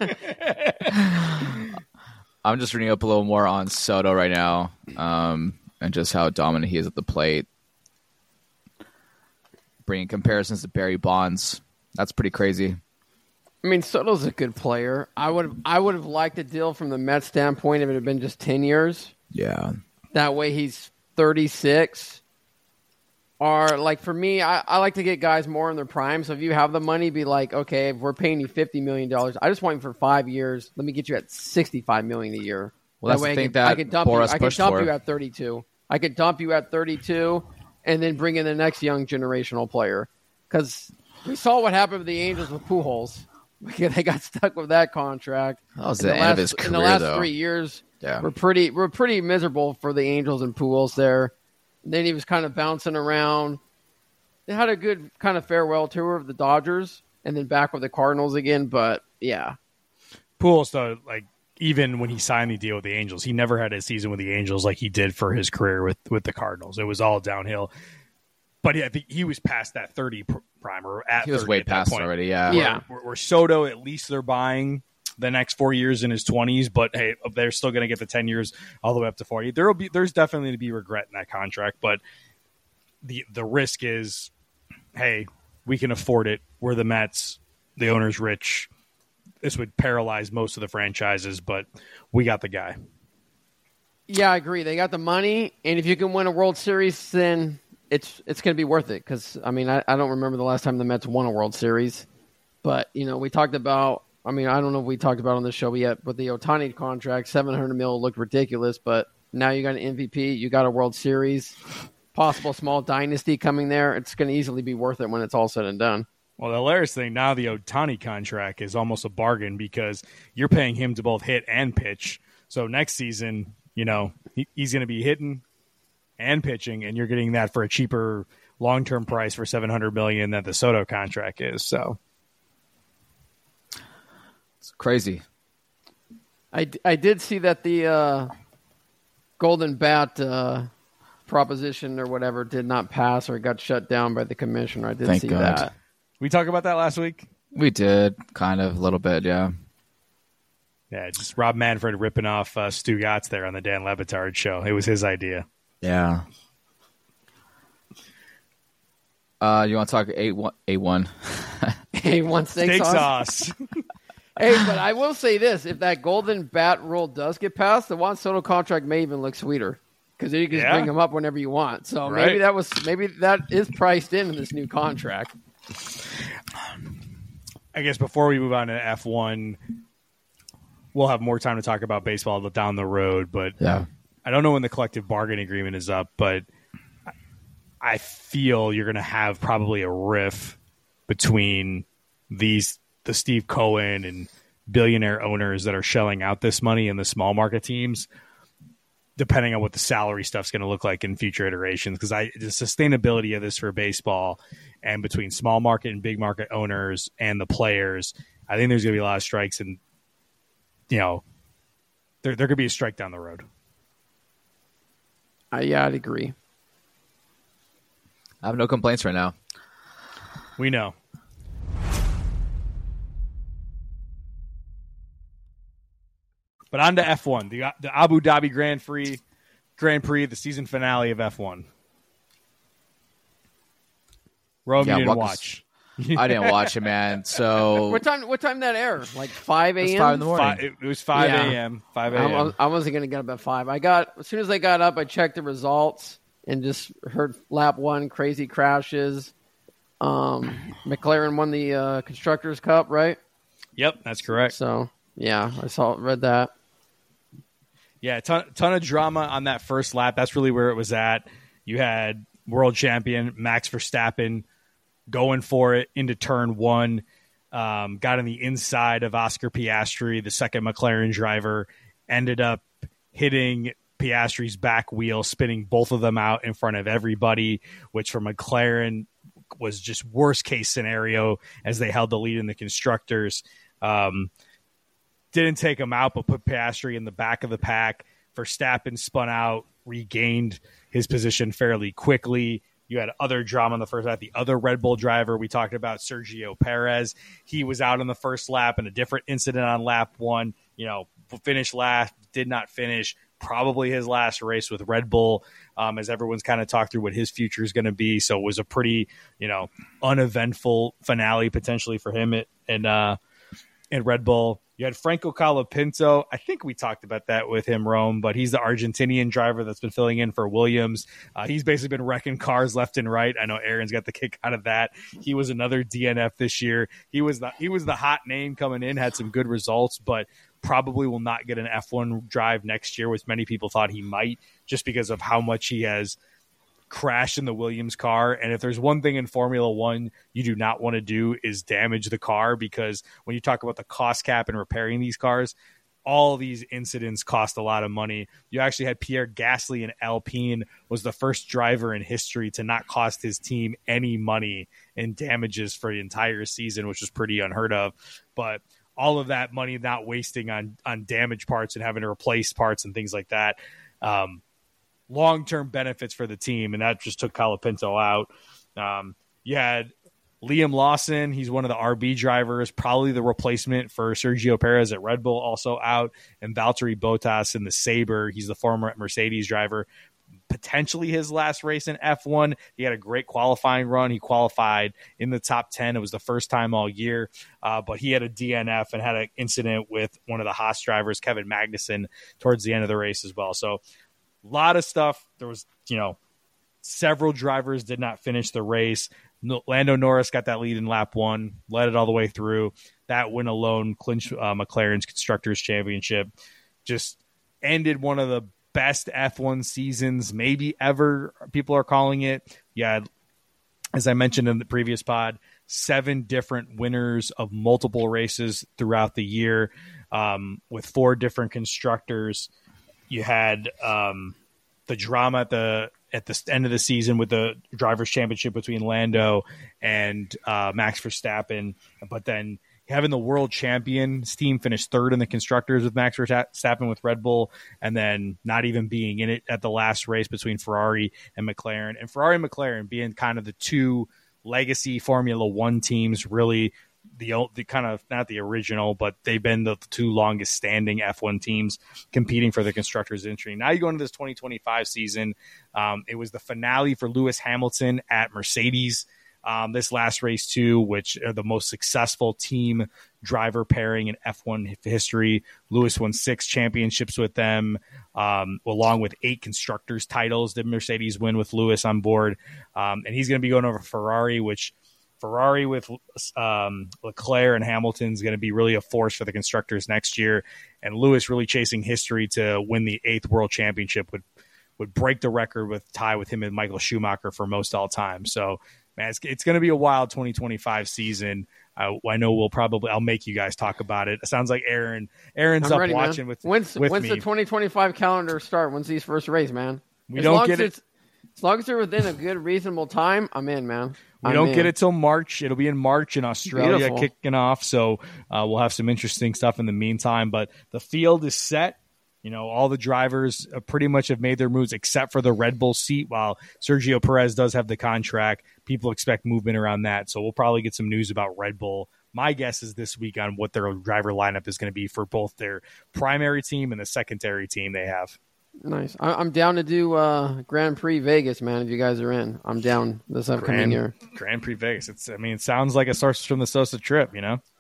I'm just reading up a little more on Soto right now, and just how dominant he is at the plate. Bringing comparisons to Barry Bonds. That's pretty crazy. I mean, Soto's a good player. I would have liked a deal from the Mets standpoint if it had been just 10 years. Yeah. That way he's 36. Or, like, for me, I like to get guys more in their prime. So if you have the money, be like, okay, if we're paying you $50 million, I just want you for 5 years. Let me get you at $65 million a year. Well, that's the thing that Boras pushed for. I could dump you at 32. I could dump you at 32 and then bring in the next young generational player. Because we saw what happened with the Angels with Pujols. They got stuck with that contract. That was the end of his career, in the last though. 3 years. Yeah. We're pretty miserable for the Angels and Pujols there. And then he was kind of bouncing around. They had a good kind of farewell tour of the Dodgers and then back with the Cardinals again. But, yeah. Pujols, though, like, even when he signed the deal with the Angels, he never had a season with the Angels like he did for his career with the Cardinals. It was all downhill. But yeah, I think he was past that 30 prime, or at he was 30 way at that past point. already, yeah. Yeah. Where Soto, at least they're buying the next 4 years in his 20s, but hey, they're still going to get the 10 years all the way up to 40. There's definitely going to be regret in that contract, but the risk is, hey, we can afford it. We're the Mets. The owner's rich. This would paralyze most of the franchises, but we got the guy. Yeah, I agree. They got the money, and if you can win a World Series, then it's going to be worth it. Because, I mean, I don't remember the last time the Mets won a World Series. But, we talked about, I don't know if we talked about on the show yet, but the Ohtani contract, $700 million looked ridiculous. But now you got an MVP, you got a World Series, possible small dynasty coming there. It's going to easily be worth it when it's all said and done. Well, the hilarious thing, now the Ohtani contract is almost a bargain because you're paying him to both hit and pitch. So next season, he's going to be hitting and pitching, and you're getting that for a cheaper long-term price for $700 million that the Soto contract is. So it's crazy. I did see that the Golden Bat proposition or whatever did not pass or got shut down by the commissioner. I did Thank see God. that. We talked about that last week? We did, kind of, a little bit, yeah. Yeah, just Rob Manfred ripping off Stu Gatz there on the Dan Le Batard show. It was his idea. Yeah. You want to talk A1? A1 steak sauce. Hey, but I will say this. If that Golden Bat rule does get passed, the Juan Soto contract may even look sweeter. Because you can just bring him up whenever you want. So maybe that is priced in this new contract. I guess before we move on to F1, we'll have more time to talk about baseball down the road. But yeah. I don't know when the collective bargaining agreement is up, but I feel you're going to have probably a riff between the Steve Cohen and billionaire owners that are shelling out this money and the small market teams, depending on what the salary stuff's going to look like in future iterations. Because the sustainability of this for baseball and between small market and big market owners and the players, I think there's going to be a lot of strikes, and there could be a strike down the road. Yeah, I'd agree. I have no complaints right now. We know. But on to F1, the Abu Dhabi Grand Prix, the season finale of F1. Rome, you didn't watch. I didn't watch it, man. So what time that air? Like 5 a.m. It was 5 in the morning. It was 5 a.m. 5 a.m. I wasn't gonna get up at 5. As soon as I got up, I checked the results and just heard lap 1 crazy crashes. McLaren won the Constructors' Cup, right? Yep, that's correct. So yeah, read that. Yeah, ton of drama on that first lap. That's really where it was at. You had world champion Max Verstappen going for it into turn 1. Got on the inside of Oscar Piastri, the second McLaren driver, ended up hitting Piastri's back wheel, spinning both of them out in front of everybody, which for McLaren was just worst case scenario as they held the lead in the constructors. Didn't take him out, but put Piastri in the back of the pack. Verstappen spun out, regained his position fairly quickly. You had other drama in the first lap. The other Red Bull driver we talked about, Sergio Perez, he was out in the first lap in a different incident on lap 1. Finished last, did not finish. Probably his last race with Red Bull, as everyone's kind of talked through what his future is going to be. So it was a pretty, uneventful finale potentially for him in Red Bull. You had Franco Colapinto. I think we talked about that with him, Rome, but he's the Argentinian driver that's been filling in for Williams. He's basically been wrecking cars left and right. I know Aaron's got the kick out of that. He was another DNF this year. He was the hot name coming in, had some good results, but probably will not get an F1 drive next year, which many people thought he might, just because of how much he has crashed in the Williams car. And if there's one thing in Formula One you do not want to do is damage the car, because when you talk about the cost cap and repairing these cars, all these incidents cost a lot of money. You actually had Pierre Gasly in Alpine, was the first driver in history to not cost his team any money in damages for the entire season, which was pretty unheard of. But all of that money not wasting on damaged parts and having to replace parts and things like that. Long-term benefits for the team, and that just took Colapinto out. You had Liam Lawson. He's one of the RB drivers, probably the replacement for Sergio Perez at Red Bull, also out. And Valtteri Bottas in the Sabre. He's the former Mercedes driver. Potentially his last race in F1. He had a great qualifying run. He qualified in the top 10. It was the first time all year, but he had a DNF and had an incident with one of the Haas drivers, Kevin Magnussen, towards the end of the race as well. So a lot of stuff. There was, several drivers did not finish the race. Lando Norris got that lead in lap 1, led it all the way through. That win alone clinched McLaren's Constructors' Championship. Just ended one of the best F1 seasons maybe ever, people are calling it. Yeah, as I mentioned in the previous pod, 7 different winners of multiple races throughout the year, with 4 different constructors. You had the drama at the end of the season with the Drivers' Championship between Lando and Max Verstappen, but then having the world champions team finish 3rd in the constructors with Max Verstappen with Red Bull, and then not even being in it at the last race between Ferrari and McLaren. And Ferrari and McLaren being kind of the 2 legacy Formula One teams, really the kind of, not the original, but they've been the 2 longest standing F1 teams competing for the constructors entry. Now you go into this 2025 season. It was the finale for Lewis Hamilton at Mercedes. This last race too, which are the most successful team driver pairing in F1 history. Lewis won 6 championships with them, along with 8 constructors titles. Did Mercedes win with Lewis on board? And he's going to be going over Ferrari, which Ferrari with Leclerc and Hamilton is going to be really a force for the constructors next year. And Lewis really chasing history to win the 8th world championship would break the record with tie with him and Michael Schumacher for most all time. So, man, it's going to be a wild 2025 season. I know I'll make you guys talk about it. It sounds like Aaron's I'm up ready, watching man. with When's me. the 2025 calendar start? When's these first race, man? We don't get it. As long as they're within a good, reasonable time, I'm in, man. We don't get it till March. It'll be in March in Australia. Beautiful. Kicking off. So we'll have some interesting stuff in the meantime. But the field is set. All the drivers pretty much have made their moves except for the Red Bull seat. While Sergio Perez does have the contract, people expect movement around that. So we'll probably get some news about Red Bull. My guess is this week on what their driver lineup is going to be for both their primary team and the secondary team they have. Nice. I'm down to do Grand Prix Vegas, man. If you guys are in, I'm down this upcoming year. Grand Prix Vegas. It sounds like it starts from the Sosa trip, you know?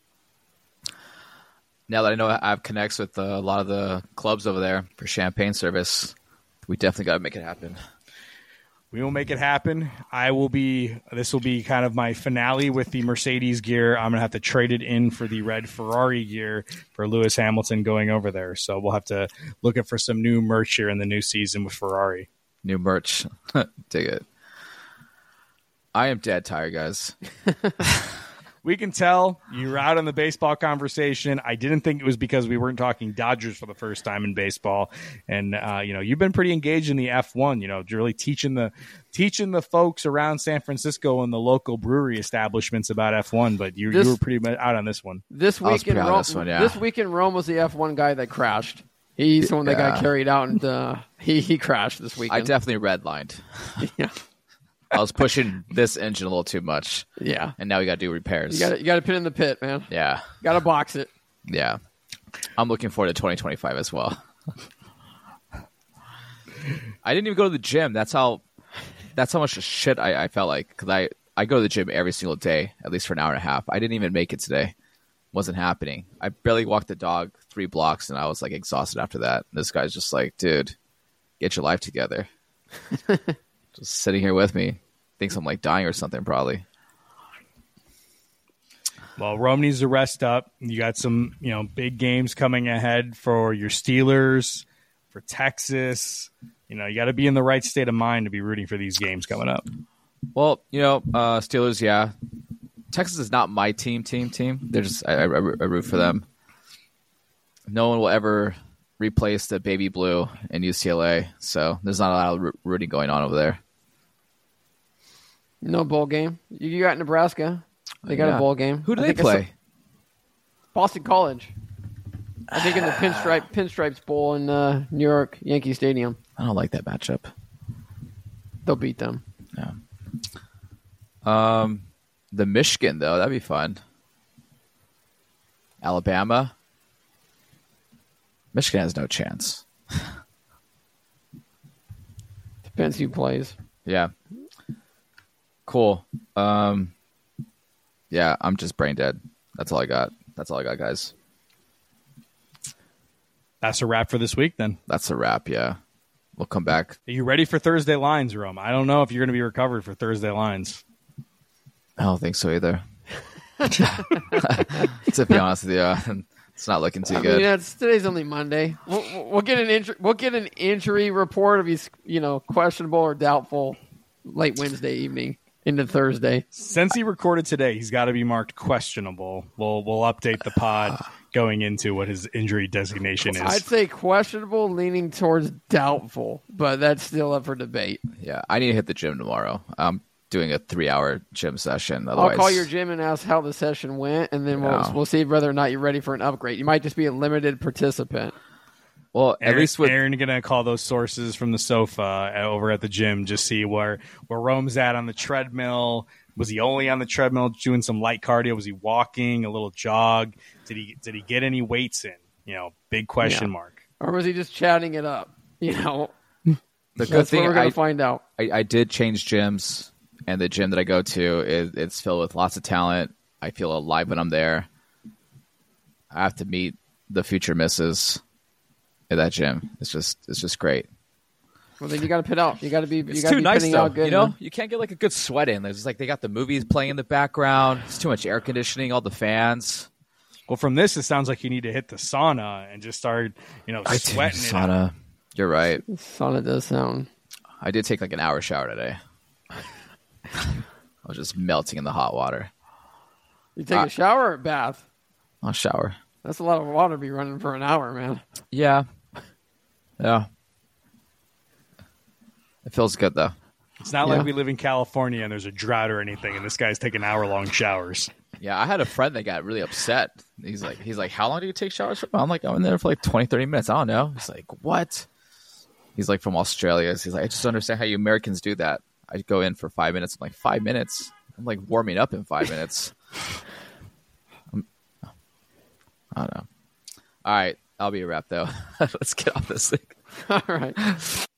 Now that I know I have connects with a lot of the clubs over there for champagne service, we definitely got to make it happen. We will make it happen. This will be kind of my finale with the Mercedes gear. I'm going to have to trade it in for the red Ferrari gear for Lewis Hamilton going over there. So we'll have to look for some new merch here in the new season with Ferrari. New merch. Dig it. I am dead tired, guys. We can tell you were out on the baseball conversation. I didn't think it was because we weren't talking Dodgers for the first time in baseball. And, you've been pretty engaged in the F1, really teaching the folks around San Francisco and the local brewery establishments about F1. But you were pretty much out on this one. This week in Rome was the F1 guy that crashed. He's the one that got carried out, and he crashed this weekend. I definitely redlined. Yeah. I was pushing this engine a little too much. Yeah. And now we got to do repairs. You got to put it in the pit, man. Yeah. Got to box it. Yeah. I'm looking forward to 2025 as well. I didn't even go to the gym. That's how much shit I felt like. Because I go to the gym every single day, at least for an hour and a half. I didn't even make it today. Wasn't happening. I barely walked the dog 3 blocks, and I was like exhausted after that. This guy's just like, dude, get your life together. Just sitting here with me. Thinks I'm like dying or something, probably. Well, Rome needs to rest up. You got some, big games coming ahead for your Steelers, for Texas. You got to be in the right state of mind to be rooting for these games coming up. Well, Steelers, yeah. Texas is not my team. They're just I root for them. No one will ever replace the baby blue in UCLA, so there's not a lot of rooting going on over there. No bowl game. You got Nebraska. They got a bowl game. Who do they play? Boston College. I think in the Pinstripes Bowl in New York Yankee Stadium. I don't like that matchup. They'll beat them. Yeah. The Michigan, though, that'd be fun. Alabama. Michigan has no chance. Depends who plays. Yeah. Cool. Yeah, I'm just brain dead. That's all I got. Guys. That's a wrap for this week, then. That's a wrap, yeah. We'll come back. Are you ready for Thursday lines, Rome? I don't know if you're going to be recovered for Thursday lines. I don't think so either. To be honest with you, it's not looking too good. Today's only Monday. We'll get an injury report if he's questionable or doubtful late Wednesday evening into Thursday. Since he recorded today, he's got to be marked questionable. We'll update the pod going into what his injury designation is. I'd say questionable, leaning towards doubtful, but that's still up for debate. Yeah, I need to hit the gym tomorrow. I'm doing a 3-hour gym session. Otherwise, I'll call your gym and ask how the session went, and then we'll see whether or not you're ready for an upgrade. You might just be a limited participant. Well, at least with Aaron going to call those sources from the sofa over at the gym, just see where Rome's at on the treadmill. Was he only on the treadmill doing some light cardio? Was he walking a little jog? Did he get any weights in? Big question mark. Or was he just chatting it up? The good That's thing what we're going to find out. I did change gyms, and the gym that I go to it's filled with lots of talent. I feel alive when I'm there. I have to meet the future misses at that gym. It's just great. Well, then you got to pit out. You got to be. It's you got to too be nice pitting though. out good. You can't get like a good sweat in. There's like they got the movies playing in the background. It's too much air conditioning. All the fans. Well, from this, it sounds like you need to hit the sauna and just start, sweating. Sauna. You're right. Sauna does sound. I did take like an hour shower today. I was just melting in the hot water. You take a shower or bath? I'll shower. That's a lot of water to be running for an hour, man. Yeah. It feels good, though. It's not like we live in California and there's a drought or anything, and this guy's taking hour-long showers. Yeah, I had a friend that got really upset. He's like, how long do you take showers for? I'm like, I'm in there for like 20, 30 minutes. I don't know. He's like, what? He's like from Australia. He's like, I just don't understand how you Americans do that. I go in for 5 minutes. I'm like, 5 minutes? I'm like warming up in 5 minutes. I don't know. All right. I'll be a wrap, though. Let's get off this thing. All right.